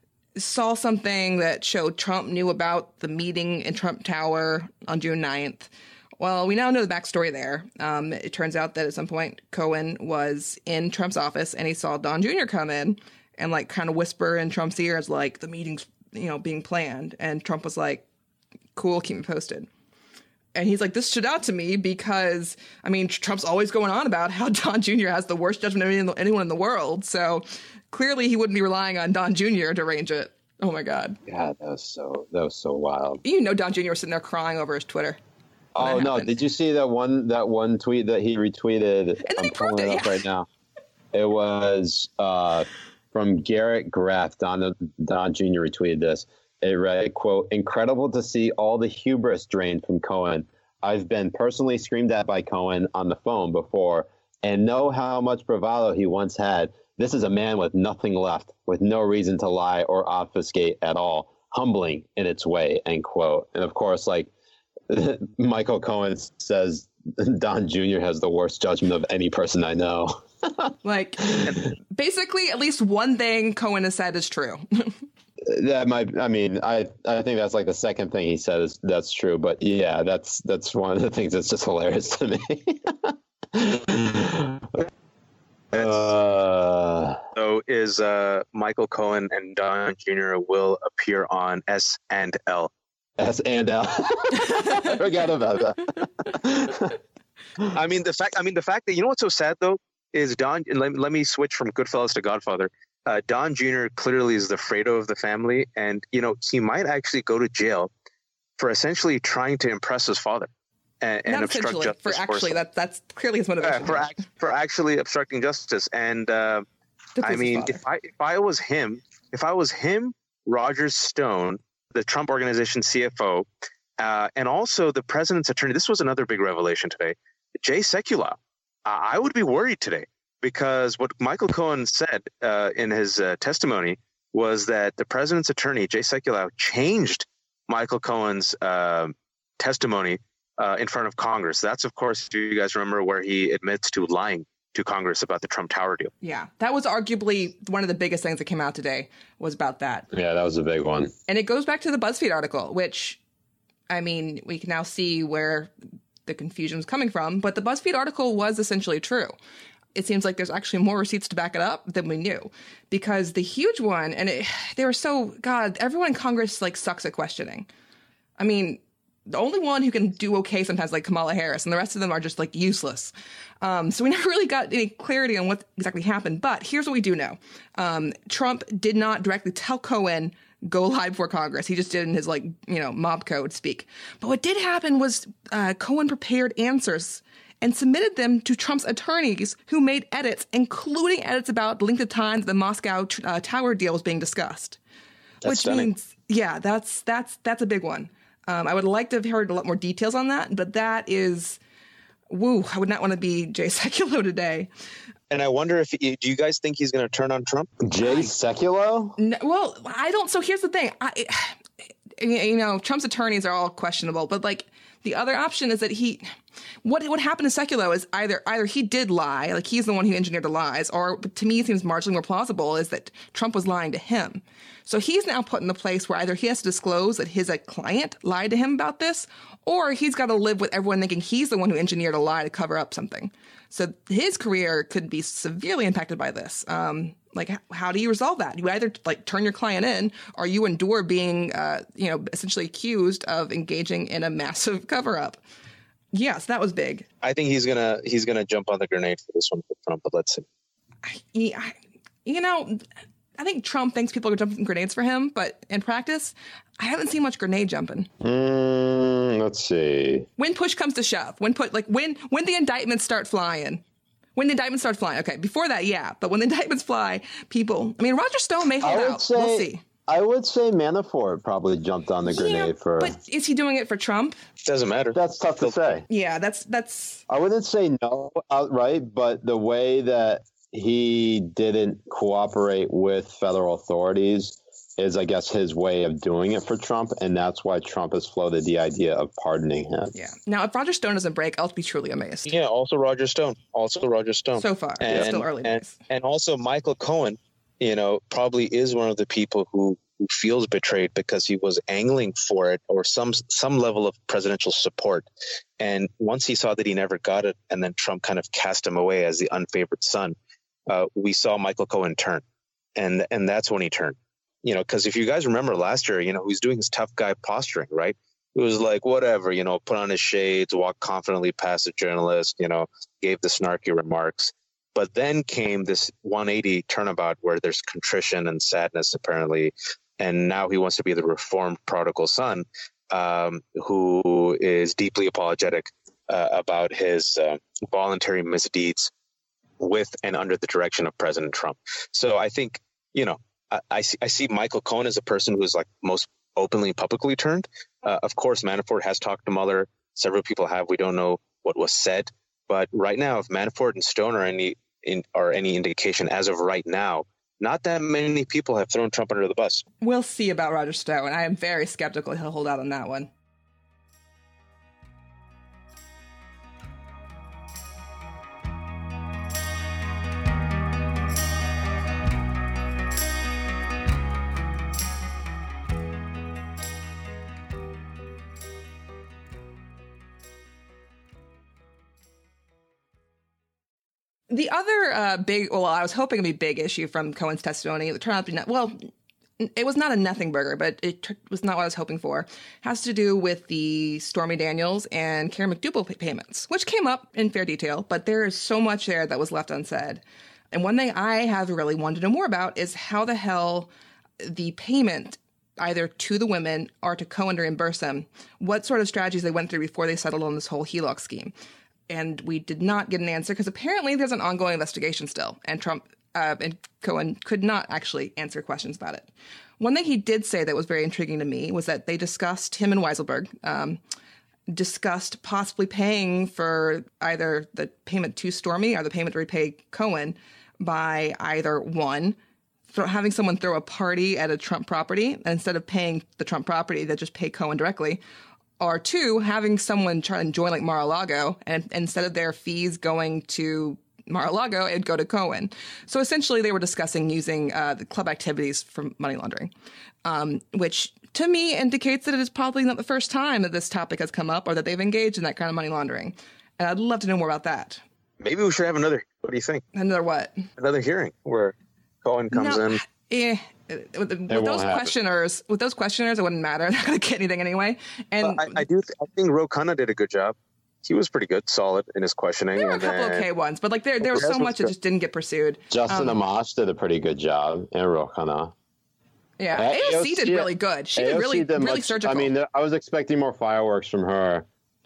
saw something that showed Trump knew about the meeting in Trump Tower on June ninth. Well, we now know the backstory there. Um, it turns out that at some point Cohen was in Trump's office and he saw Don Junior come in and like kind of whisper in Trump's ears like the meeting's, you know, being planned. And Trump was like, cool, keep me posted. And he's like, this stood out to me because, I mean, Trump's always going on about how Don Junior has the worst judgment of anyone in the world. So clearly he wouldn't be relying on Don Junior to arrange it. Oh, my God. God, that was so that was so wild. You know Don Junior was sitting there crying over his Twitter. when Oh that no! happened. Did you see that one that one tweet that he retweeted? then I'm he proved pulling it it, up yeah. right now. It was uh, from Garrett Graff. Don Don Junior retweeted this. It read, "quote Incredible to see all the hubris drained from Cohen. I've been personally screamed at by Cohen on the phone before, and know how much bravado he once had. This is a man with nothing left, with no reason to lie or obfuscate at all. Humbling in its way." End quote. And of course, like. Michael Cohen says Don Junior has the worst judgment of any person I know. Like, basically, at least one thing Cohen has said is true. That might, I mean, I, I think that's like the second thing he said is that's true. But yeah, that's that's one of the things that's just hilarious to me. uh, So is uh, Michael Cohen and Don Junior will appear on S and L. S and L. I forgot about that. I mean the fact. I mean the fact that you know what's so sad though is Don. And let, let me switch from Goodfellas to Godfather. Uh, Don Junior clearly is the Fredo of the family, and you know he might actually go to jail for essentially trying to impress his father and, and Not obstruct essentially, justice. for actually, some- that, that's clearly his Yeah, motivation. for act, for actually obstructing justice. And uh, To please I his mean, father. if I if I was him, if I was him, Roger Stone, the Trump Organization C F O, uh, and also the president's attorney. This was another big revelation today. Jay Sekulow. Uh, I would be worried today because what Michael Cohen said uh, in his uh, testimony was that the president's attorney, Jay Sekulow, changed Michael Cohen's uh, testimony uh, in front of Congress. That's, of course, do you guys remember where he admits to lying to Congress about the Trump Tower deal? Yeah, that was arguably one of the biggest things that came out today was about that. Yeah, that was a big one. And it goes back to the BuzzFeed article, which, I mean, we can now see where the confusion was coming from. But the BuzzFeed article was essentially true. It seems like there's actually more receipts to back it up than we knew. Because the huge one, and it, they were so, God, everyone in Congress, like, sucks at questioning. I mean, the only one who can do okay sometimes, like Kamala Harris, and the rest of them are just, like, useless. Um, so we never really got any clarity on what exactly happened. But here's what we do know. Um, Trump did not directly tell Cohen, go live for Congress. He just did in his, like, you know, mob code speak. But what did happen was uh, Cohen prepared answers and submitted them to Trump's attorneys, who made edits, including edits about the length of time the Moscow uh, tower deal was being discussed. That's Which stunning. means, yeah, that's that's that's a big one. Um, I would like to have heard a lot more details on that, but that is, woo, I would not want to be Jay Sekulow today. And I wonder if, do you guys think he's going to turn on Trump? Jay Sekulow? No, well, I don't. So here's the thing. I, you know, Trump's attorneys are all questionable, but like the other option is that he, what what happened to Sekulow is either either he did lie, like he's the one who engineered the lies, or to me it seems marginally more plausible is that Trump was lying to him. So he's now put in the place where either he has to disclose that his a client lied to him about this, or he's got to live with everyone thinking he's the one who engineered a lie to cover up something. So his career could be severely impacted by this. Um, like, how do you resolve that? You either like turn your client in, or you endure being, uh, you know, essentially accused of engaging in a massive cover up. Yes, that was big. I think he's gonna he's gonna jump on the grenade for this one for Trump, but let's see. I, I, you know, I think Trump thinks people are jumping grenades for him, but in practice, I haven't seen much grenade jumping. Mm, let's see. When push comes to shove, when put like when when the indictments start flying, when the indictments start flying. Okay, before that, yeah, but when the indictments fly, people. I mean, Roger Stone may hold out. Say, we'll see. I would say Manafort probably jumped on the grenade Yeah, for. but is he doing it for Trump? Doesn't matter. That's tough to say. Yeah, that's that's. I wouldn't say no outright, but the way that he didn't cooperate with federal authorities is, I guess, his way of doing it for Trump, and that's why Trump has floated the idea of pardoning him. Yeah. Now, if Roger Stone doesn't break, I'll be truly amazed. Yeah, also Roger Stone. Also Roger Stone. So far, and, it's still early and, days. and also Michael Cohen, you know, probably is one of the people who, who feels betrayed because he was angling for it or some some level of presidential support. And once he saw that he never got it, and then Trump kind of cast him away as the unfavored son, uh, we saw Michael Cohen turn. And and that's when he turned. You know, because if you guys remember last year, you know, he was doing his tough guy posturing, right? It was like, whatever, you know, put on his shades, walk confidently past a journalist, you know, gave the snarky remarks. But then came this one eighty turnabout where there's contrition and sadness, apparently. And now he wants to be the reformed prodigal son, um, who is deeply apologetic uh, about his uh, voluntary misdeeds with and under the direction of President Trump. So I think, you know, I, I, see, I see Michael Cohen as a person who is like most openly and publicly turned. Uh, of course, Manafort has talked to Mueller. Several people have. We don't know what was said. But right now, if Manafort and Stone are any in, are any indication, as of right now, not that many people have thrown Trump under the bus. We'll see about Roger Stone. I am very skeptical he'll hold out on that one. The other uh, big, well, I was hoping it'd be a big issue from Cohen's testimony. It turned out to be not, well, it was not a nothing burger, but it t- was not what I was hoping for. It has to do with the Stormy Daniels and Karen McDougal pay- payments, which came up in fair detail, but there is so much there that was left unsaid. And one thing I have really wanted to know more about is how the hell the payment, either to the women or to Cohen to reimburse them, what sort of strategies they went through before they settled on this whole H E L O C scheme. And we did not get an answer because apparently there's an ongoing investigation still, and Trump uh, and Cohen could not actually answer questions about it. One thing he did say that was very intriguing to me was that they discussed, him and Weisselberg, um, discussed possibly paying for either the payment to Stormy or the payment to repay Cohen by either one, th- having someone throw a party at a Trump property, and instead of paying the Trump property, they just pay Cohen directly. Or two, having someone try and join like Mar-a-Lago, and, and instead of their fees going to Mar-a-Lago, it'd go to Cohen. So essentially they were discussing using uh, the club activities for money laundering, um, which to me indicates that it is probably not the first time that this topic has come up or that they've engaged in that kind of money laundering. And I'd love to know more about that. Maybe we should have another, what do you think? Another what? Another hearing where Cohen comes no, in. Eh. With, the, with those happen. questioners, with those questioners, it wouldn't matter. They're not going to get anything anyway. And But I, I do. Th- I think Ro Khanna did a good job. He was pretty good, solid in his questioning. there were a and couple then, okay ones, but like there, there was so was much that good. just didn't get pursued. Justin Um, Amash did a pretty good job, and Ro Khanna. Yeah, Uh, A O C did yeah. really good. She A O C did really, did really much- surgical. I mean, there, I was expecting more fireworks from her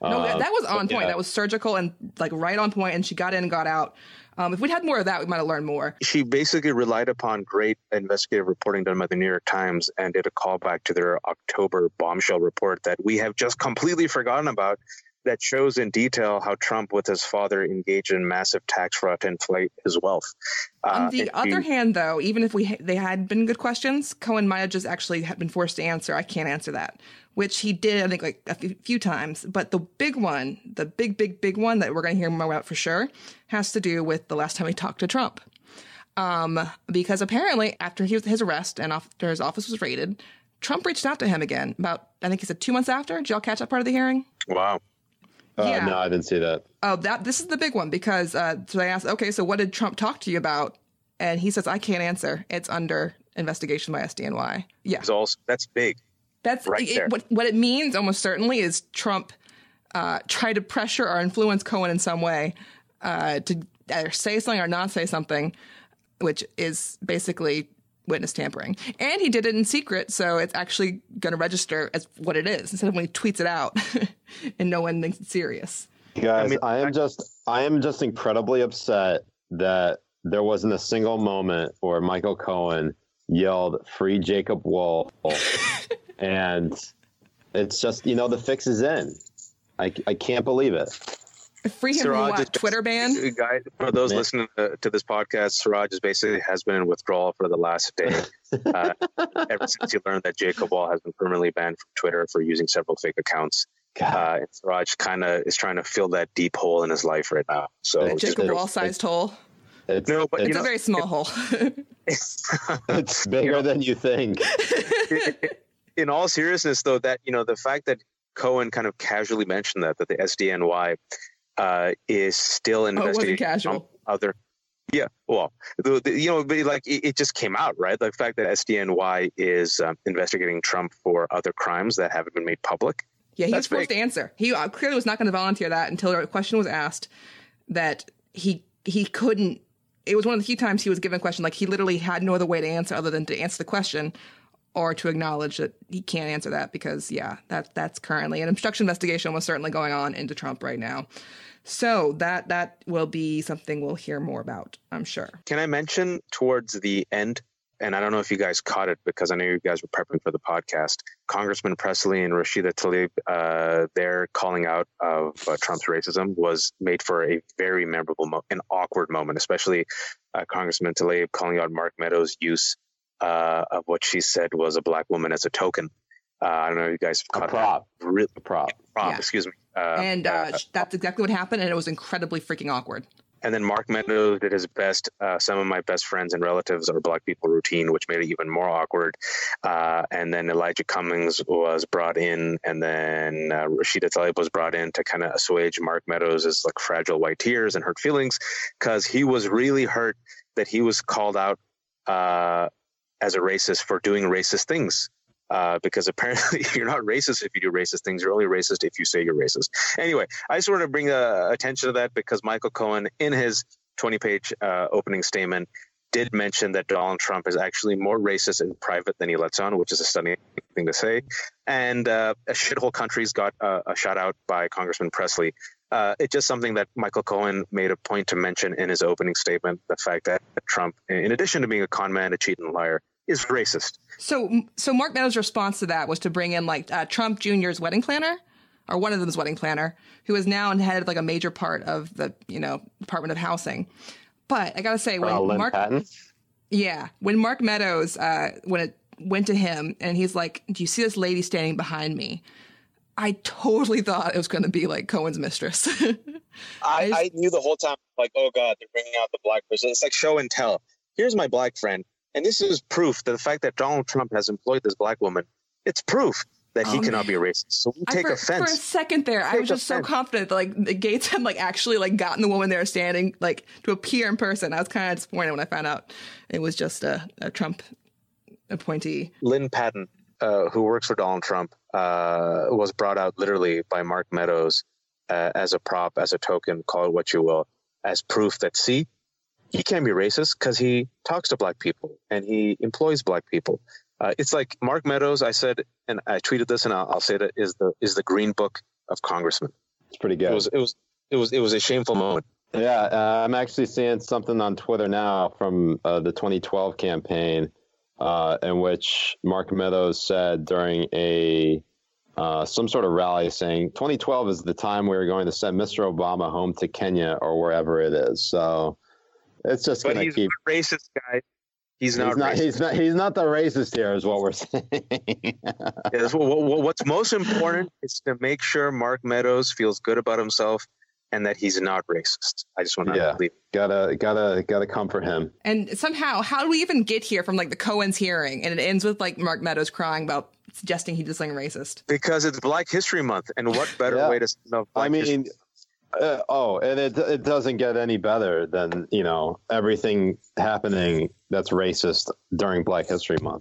No, that, that was on point. Yeah. That was surgical and like right on point, and she got in and got out. Um, if we'd had more of that, we might have learned more. She basically relied upon great investigative reporting done by the New York Times and did a callback to their October bombshell report that we have just completely forgotten about, that shows in detail how Trump with his father engaged in massive tax fraud to inflate his wealth. On Uh, the other she, hand, though, even if we they had been good questions, Cohen might have just actually had been forced to answer, I can't answer that, which he did, I think, like a few, few times. But the big one, the big, big, big one that we're going to hear more about for sure, has to do with the last time he talked to Trump. Um, because apparently after he was, his arrest and after his office was raided, Trump reached out to him again about, I think he said two months after. Did y'all catch that part of the hearing? wow. Uh, Yeah. No, I didn't see that. Oh, that this is the big one because uh, so they asked, okay, so what did Trump talk to you about? And he says, I can't answer. It's under investigation by S D N Y. Yeah, It's also, that's big. that's right it, there. what what it means. Almost certainly is Trump uh, tried to pressure or influence Cohen in some way uh, to either say something or not say something, which is basically witness tampering. And he did it in secret, so it's actually going to register as what it is instead of when he tweets it out and no one thinks it's serious. Guys, I mean, I am just I am just incredibly upset that there wasn't a single moment where Michael Cohen yelled "Free Jacob Wohl," and it's just, you know, the fix is in. I, I can't believe it. Free him Siraj from what? is- Twitter ban? Guy, for those Man. listening to, to this podcast, Siraj is basically has been in withdrawal for the last day, uh, ever since he learned that Jacob Wall has been permanently banned from Twitter for using several fake accounts. Uh, and Siraj kind of is trying to fill that deep hole in his life right now. So A Jacob it's- Wall-sized hole. It's, No, but it's, you It's know, a very small hole. it's bigger than you think. in all seriousness, though, that, you know, the fact that Cohen kind of casually mentioned that that the S D N Y uh, is still Oh, it wasn't investigating casual. other. Yeah, well, the, the, you know, but like it, it just came out, right? The fact that S D N Y is um, investigating Trump for other crimes that haven't been made public. Yeah, he That's was forced big. to answer. He uh, clearly was not going to volunteer that until a question was asked that he he couldn't. It was one of the few times he was given a question like he literally had no other way to answer other than to answer the question or to acknowledge that he can't answer that because, yeah, that that's currently an obstruction investigation almost certainly going on into Trump right now. So that that will be something we'll hear more about, I'm sure. Can I mention towards the end, and I don't know if you guys caught it because I know you guys were prepping for the podcast, Congressman Presley and Rashida Tlaib, uh, their calling out of uh, Trump's racism was made for a very memorable, mo- an awkward moment, especially uh, Congressman Tlaib calling out Mark Meadows' use uh, of what she said was a black woman as a token. Uh, I don't know if you guys A caught prop. that. Re- A prop. prop, Yeah. excuse me. Uh, And uh, uh, that's exactly what happened, and it was incredibly freaking awkward. And then Mark Meadows did his best. Uh, some of my best friends and relatives are black people routine, which made it even more awkward. Uh, and then Elijah Cummings was brought in, and then uh, Rashida Tlaib was brought in to kind of assuage Mark Meadows' like fragile white tears and hurt feelings, because he was really hurt that he was called out uh, as a racist for doing racist things. Uh, because apparently you're not racist if you do racist things. You're only racist if you say you're racist. Anyway, I just want to bring uh, attention to that because Michael Cohen, in his twenty-page uh, opening statement, did mention that Donald Trump is actually more racist in private than he lets on, which is a stunning thing to say. And uh, a shithole country's got uh, a shout out by Congressman Presley. Uh, it's just something that Michael Cohen made a point to mention in his opening statement, the fact that Trump, in addition to being a con man, a cheat and liar, is racist. So, so Mark Meadows' response to that was to bring in like uh, Trump Junior's wedding planner, or one of them's wedding planner, who is now head like a major part of the you know Department of Housing. But I gotta say, when Uh, Lynn Mark, Patton? yeah, when Mark Meadows, uh, when it went to him and he's like, "Do you see this lady standing behind me?" I totally thought it was going to be like Cohen's mistress. I, I knew the whole time, like, oh God, they're bringing out the black person. It's like show and tell. Here's my black friend. And this is proof that the fact that Donald Trump has employed this black woman, it's proof that he Oh, cannot man. be racist. So we I- take for, offense. For a second there, I Take was just so offense. confident that like the Gates had like actually like gotten the woman there standing like to appear in person. I was kind of disappointed when I found out it was just a, a Trump appointee. Lynn Patton, uh, who works for Donald Trump, uh, was brought out literally by Mark Meadows uh, as a prop, as a token, call it what you will, as proof that, see, he can't be racist because he talks to black people and he employs black people. Uh, it's like Mark Meadows, I said, and I tweeted this, and I'll, I'll say that is the is the Green Book of congressmen. It's pretty good. It was it was it was it was a shameful moment. Yeah, uh, I'm actually seeing something on Twitter now from uh, the twenty twelve campaign, uh, in which Mark Meadows said during a uh, some sort of rally, saying twenty twelve is the time we are going to send Mister Obama home to Kenya or wherever it is. So it's just going to keep. But he's not racist, guy. He's not. He's not, he's not. He's not the racist here, is what we're saying. Yes, well, what's most important is to make sure Mark Meadows feels good about himself and that he's not racist. I just want to yeah, leave. gotta gotta gotta comfort him. And somehow, how do we even get here from like the Cohen's hearing, and it ends with like Mark Meadows crying about suggesting he did something racist? Because it's Black History Month, and what better yeah. way to know? I mean. Uh, oh, and it it doesn't get any better than, you know, everything happening that's racist during Black History Month.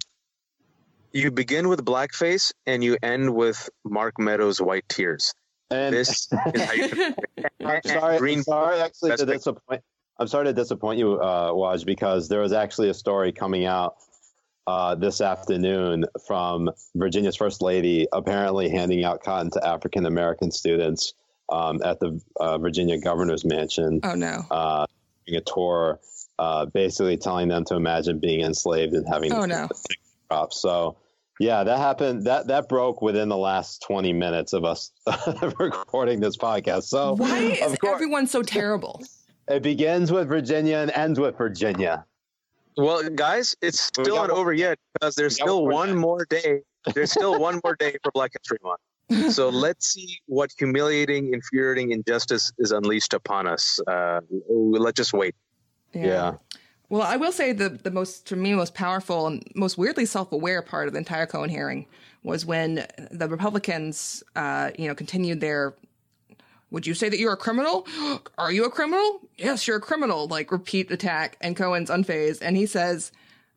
You begin with blackface and you end with Mark Meadows' white tears. And this is how you I'm sorry, green I'm sorry actually to disappoint. I'm sorry to disappoint you, uh, Waj, because there was actually a story coming out uh, this afternoon from Virginia's First Lady, apparently handing out cotton to African American students Um, at the uh, Virginia governor's mansion. Oh, no. Uh, a tour, uh, basically telling them to imagine being enslaved and having oh, to no. crops. So, yeah, that happened. That that broke within the last twenty minutes of us recording this podcast. So, why is of course, everyone so terrible? It begins with Virginia and ends with Virginia. Well, guys, it's still not over yet because there's still one more day. There's still one more day for Black History Month. So let's see what humiliating, infuriating injustice is unleashed upon us. Uh, let's just wait. Yeah. yeah. Well, I will say the the most, to me, most powerful and most weirdly self-aware part of the entire Cohen hearing was when the Republicans, uh, you know, continued their, would you say that you're a criminal? Are you a criminal? Yes, you're a criminal. Like, repeat attack. And Cohen's unfazed. And he says,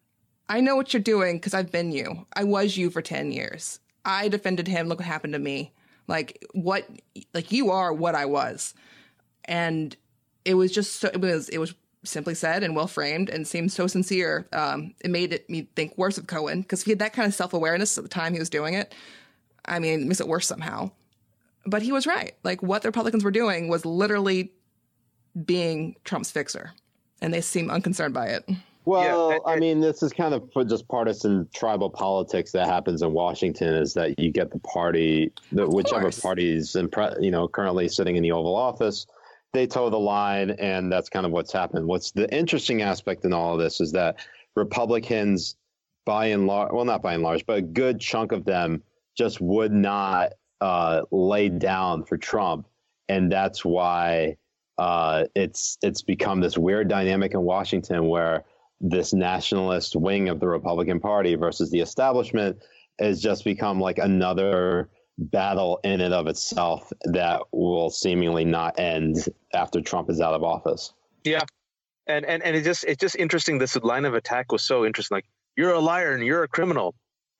I know what you're doing because I've been you. I was you for ten years. I defended him. Look what happened to me. Like what, like you are what I was. And it was just so, it was, it was simply said and well framed and seemed so sincere. Um, it made it me think worse of Cohen because he had that kind of self-awareness at the time he was doing it. I mean, it makes it worse somehow, but he was right. Like what the Republicans were doing was literally being Trump's fixer and they seem unconcerned by it. Well, yeah, I mean, this is kind of just partisan tribal politics that happens in Washington is that you get the party, the, whichever party's in pre, you know, currently sitting in the Oval Office, they toe the line. And that's kind of what's happened. What's the interesting aspect in all of this is that Republicans, by and large, well, not by and large, but a good chunk of them just would not uh, lay down for Trump. And that's why uh, it's it's become this weird dynamic in Washington where this nationalist wing of the Republican Party versus the establishment has just become like another battle in and of itself that will seemingly not end after Trump is out of office. Yeah. And and, and it just it's just interesting. This line of attack was so interesting. Like, you're a liar and you're a criminal.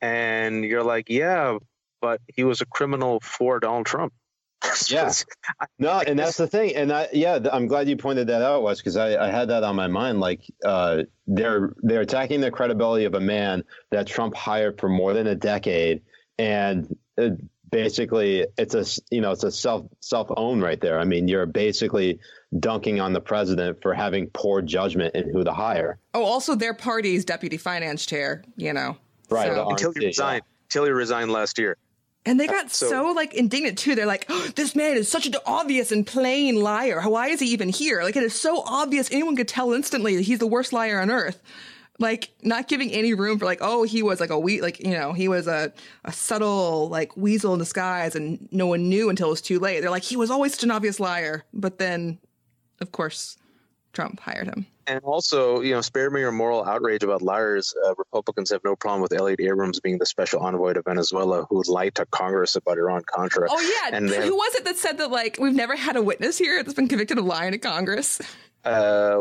And you're like, yeah, but he was a criminal for Donald Trump. Yeah. No, and that's the thing. And I, yeah, I'm glad you pointed that out, Wes, because I, I had that on my mind. Like, uh, they're they're attacking the credibility of a man that Trump hired for more than a decade, and it, basically, it's a you know it's a self self own right there. I mean, you're basically dunking on the president for having poor judgment in who to hire. Oh, also their party's deputy finance chair. You know, right? So. Until he resigned. Yeah. Until he resigned last year. And they got so, so like indignant too. They're like, oh, this man is such an obvious and plain liar. Why is he even here? Like, it is so obvious. Anyone could tell instantly that he's the worst liar on earth. Like, not giving any room for like, oh, he was like a we like, you know, he was a, a subtle like weasel in disguise and no one knew until it was too late. They're like, he was always such an obvious liar. But then, of course, Trump hired him. And also, you know, spare me your moral outrage about liars. Uh, Republicans have no problem with Elliot Abrams being the special envoy to Venezuela who lied to Congress about Iran-Contra. Oh, yeah. And who have, was it that said that, like, we've never had a witness here that's been convicted of lying to Congress? Uh,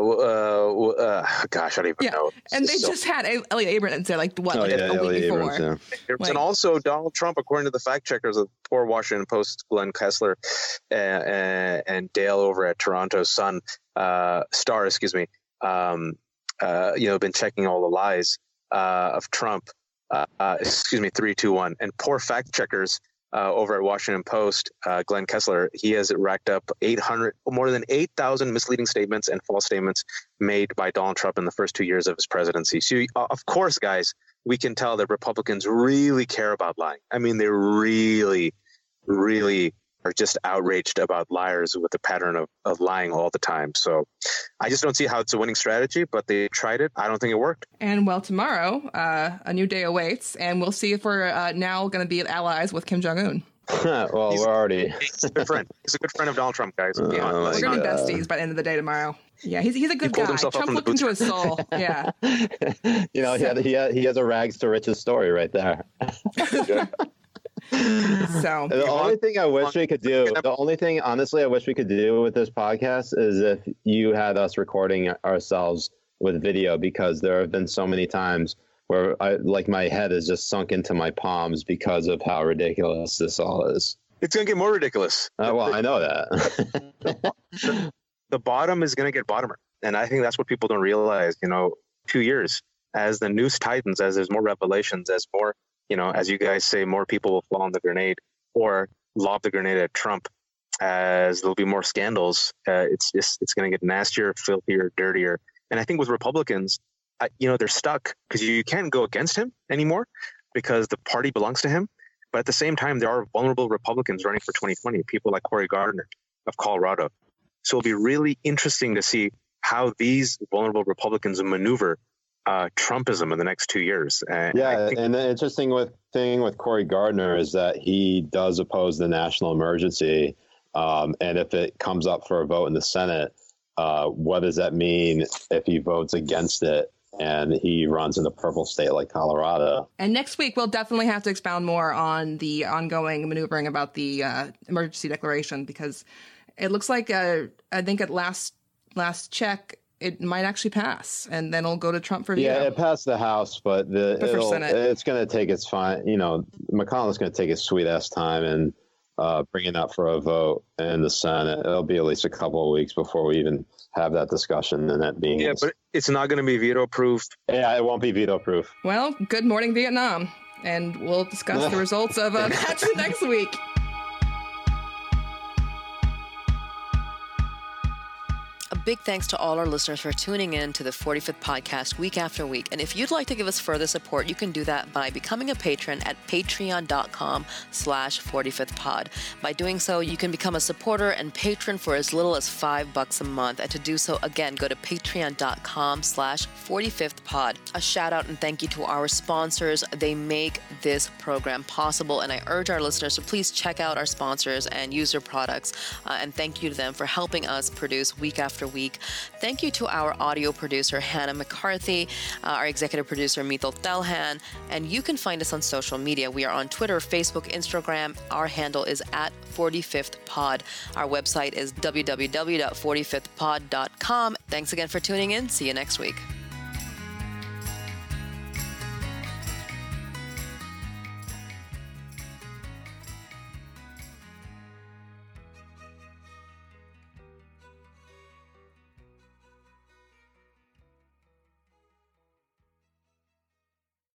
uh, uh gosh, I don't even yeah. know. And they so, just had Elliot Abrams there, like, what, oh, like yeah, a, a week before. Abrams, yeah. Like, and also Donald Trump, according to the fact checkers of poor Washington Post, Glenn Kessler uh, uh, and Dale over at Toronto Sun, uh, Star, excuse me, um, uh, you know, been checking all the lies uh, of Trump. Uh, uh, excuse me, three, two, one. And poor fact checkers uh, over at Washington Post, uh, Glenn Kessler, he has racked up eight hundred, more than eight thousand misleading statements and false statements made by Donald Trump in the first two years of his presidency. So, uh, of course, guys, we can tell that Republicans really care about lying. I mean, they really, really are just outraged about liars with a pattern of, of lying all the time. So I just don't see how it's a winning strategy, but they tried it. I don't think it worked. And well, tomorrow, uh, a new day awaits, and we'll see if we're uh, now going to be allies with Kim Jong-un. well, he's, we're already... he's a good friend. He's a good friend of Donald Trump, guys. Oh, we're going to be besties by the end of the day tomorrow. Yeah, he's he's a good he guy. Trump looked into his soul. Yeah. you know, he, had, he, had, he has a rags to riches story right there. So the only thing I wish we could do, the only thing, honestly, I wish we could do with this podcast is if you had us recording ourselves with video, because there have been so many times where I, like, my head is just sunk into my palms because of how ridiculous this all is. It's going to get more ridiculous. Uh, well, I know that. The bottom is going to get bottomer. And I think that's what people don't realize, you know, two years as the news tightens, as there's more revelations, as more, you know, as you guys say, more people will fall on the grenade or lob the grenade at Trump, as there'll be more scandals. Uh, it's just, it's going to get nastier, filthier, dirtier. And I think with Republicans, I, you know, they're stuck because you, you can't go against him anymore because the party belongs to him. But at the same time, there are vulnerable Republicans running for twenty twenty, people like Cory Gardner of Colorado. So it'll be really interesting to see how these vulnerable Republicans maneuver uh, Trumpism in the next two years. And yeah, think- and the interesting with, thing with Cory Gardner is that he does oppose the national emergency. Um, and if it comes up for a vote in the Senate, uh, what does that mean if he votes against it and he runs in a purple state like Colorado? And next week, we'll definitely have to expound more on the ongoing maneuvering about the uh, emergency declaration, because it looks like, uh, I think at last last check, it might actually pass, and then it'll go to Trump for veto. Yeah, it passed the House, but the But for Senate. it's going to take its fine. You know, McConnell's going to take his sweet ass time and uh, bring it up for a vote in the Senate. It'll be at least a couple of weeks before we even have that discussion, and that being yeah, but it's not going to be veto proof. Yeah, it won't be veto proof. Well, good morning, Vietnam, and we'll discuss the results of uh, that next week. A big thanks to all our listeners for tuning in to the forty-fifth podcast week after week. And if you'd like to give us further support, you can do that by becoming a patron at patreon.com slash 45th pod. By doing so, you can become a supporter and patron for as little as five bucks a month. And to do so, again, go to patreon.com slash 45th pod. A shout out and thank you to our sponsors. They make this program possible. And I urge our listeners to please check out our sponsors and use their products. Uh, and thank you to them for helping us produce week after week. Thank you to our audio producer, Hannah McCarthy, uh, our executive producer, Mithil Thelhan, and you can find us on social media. We are on Twitter, Facebook, Instagram. Our handle is at forty-fifth pod. Our website is w w w dot forty-fifth pod dot com. Thanks again for tuning in. See you next week.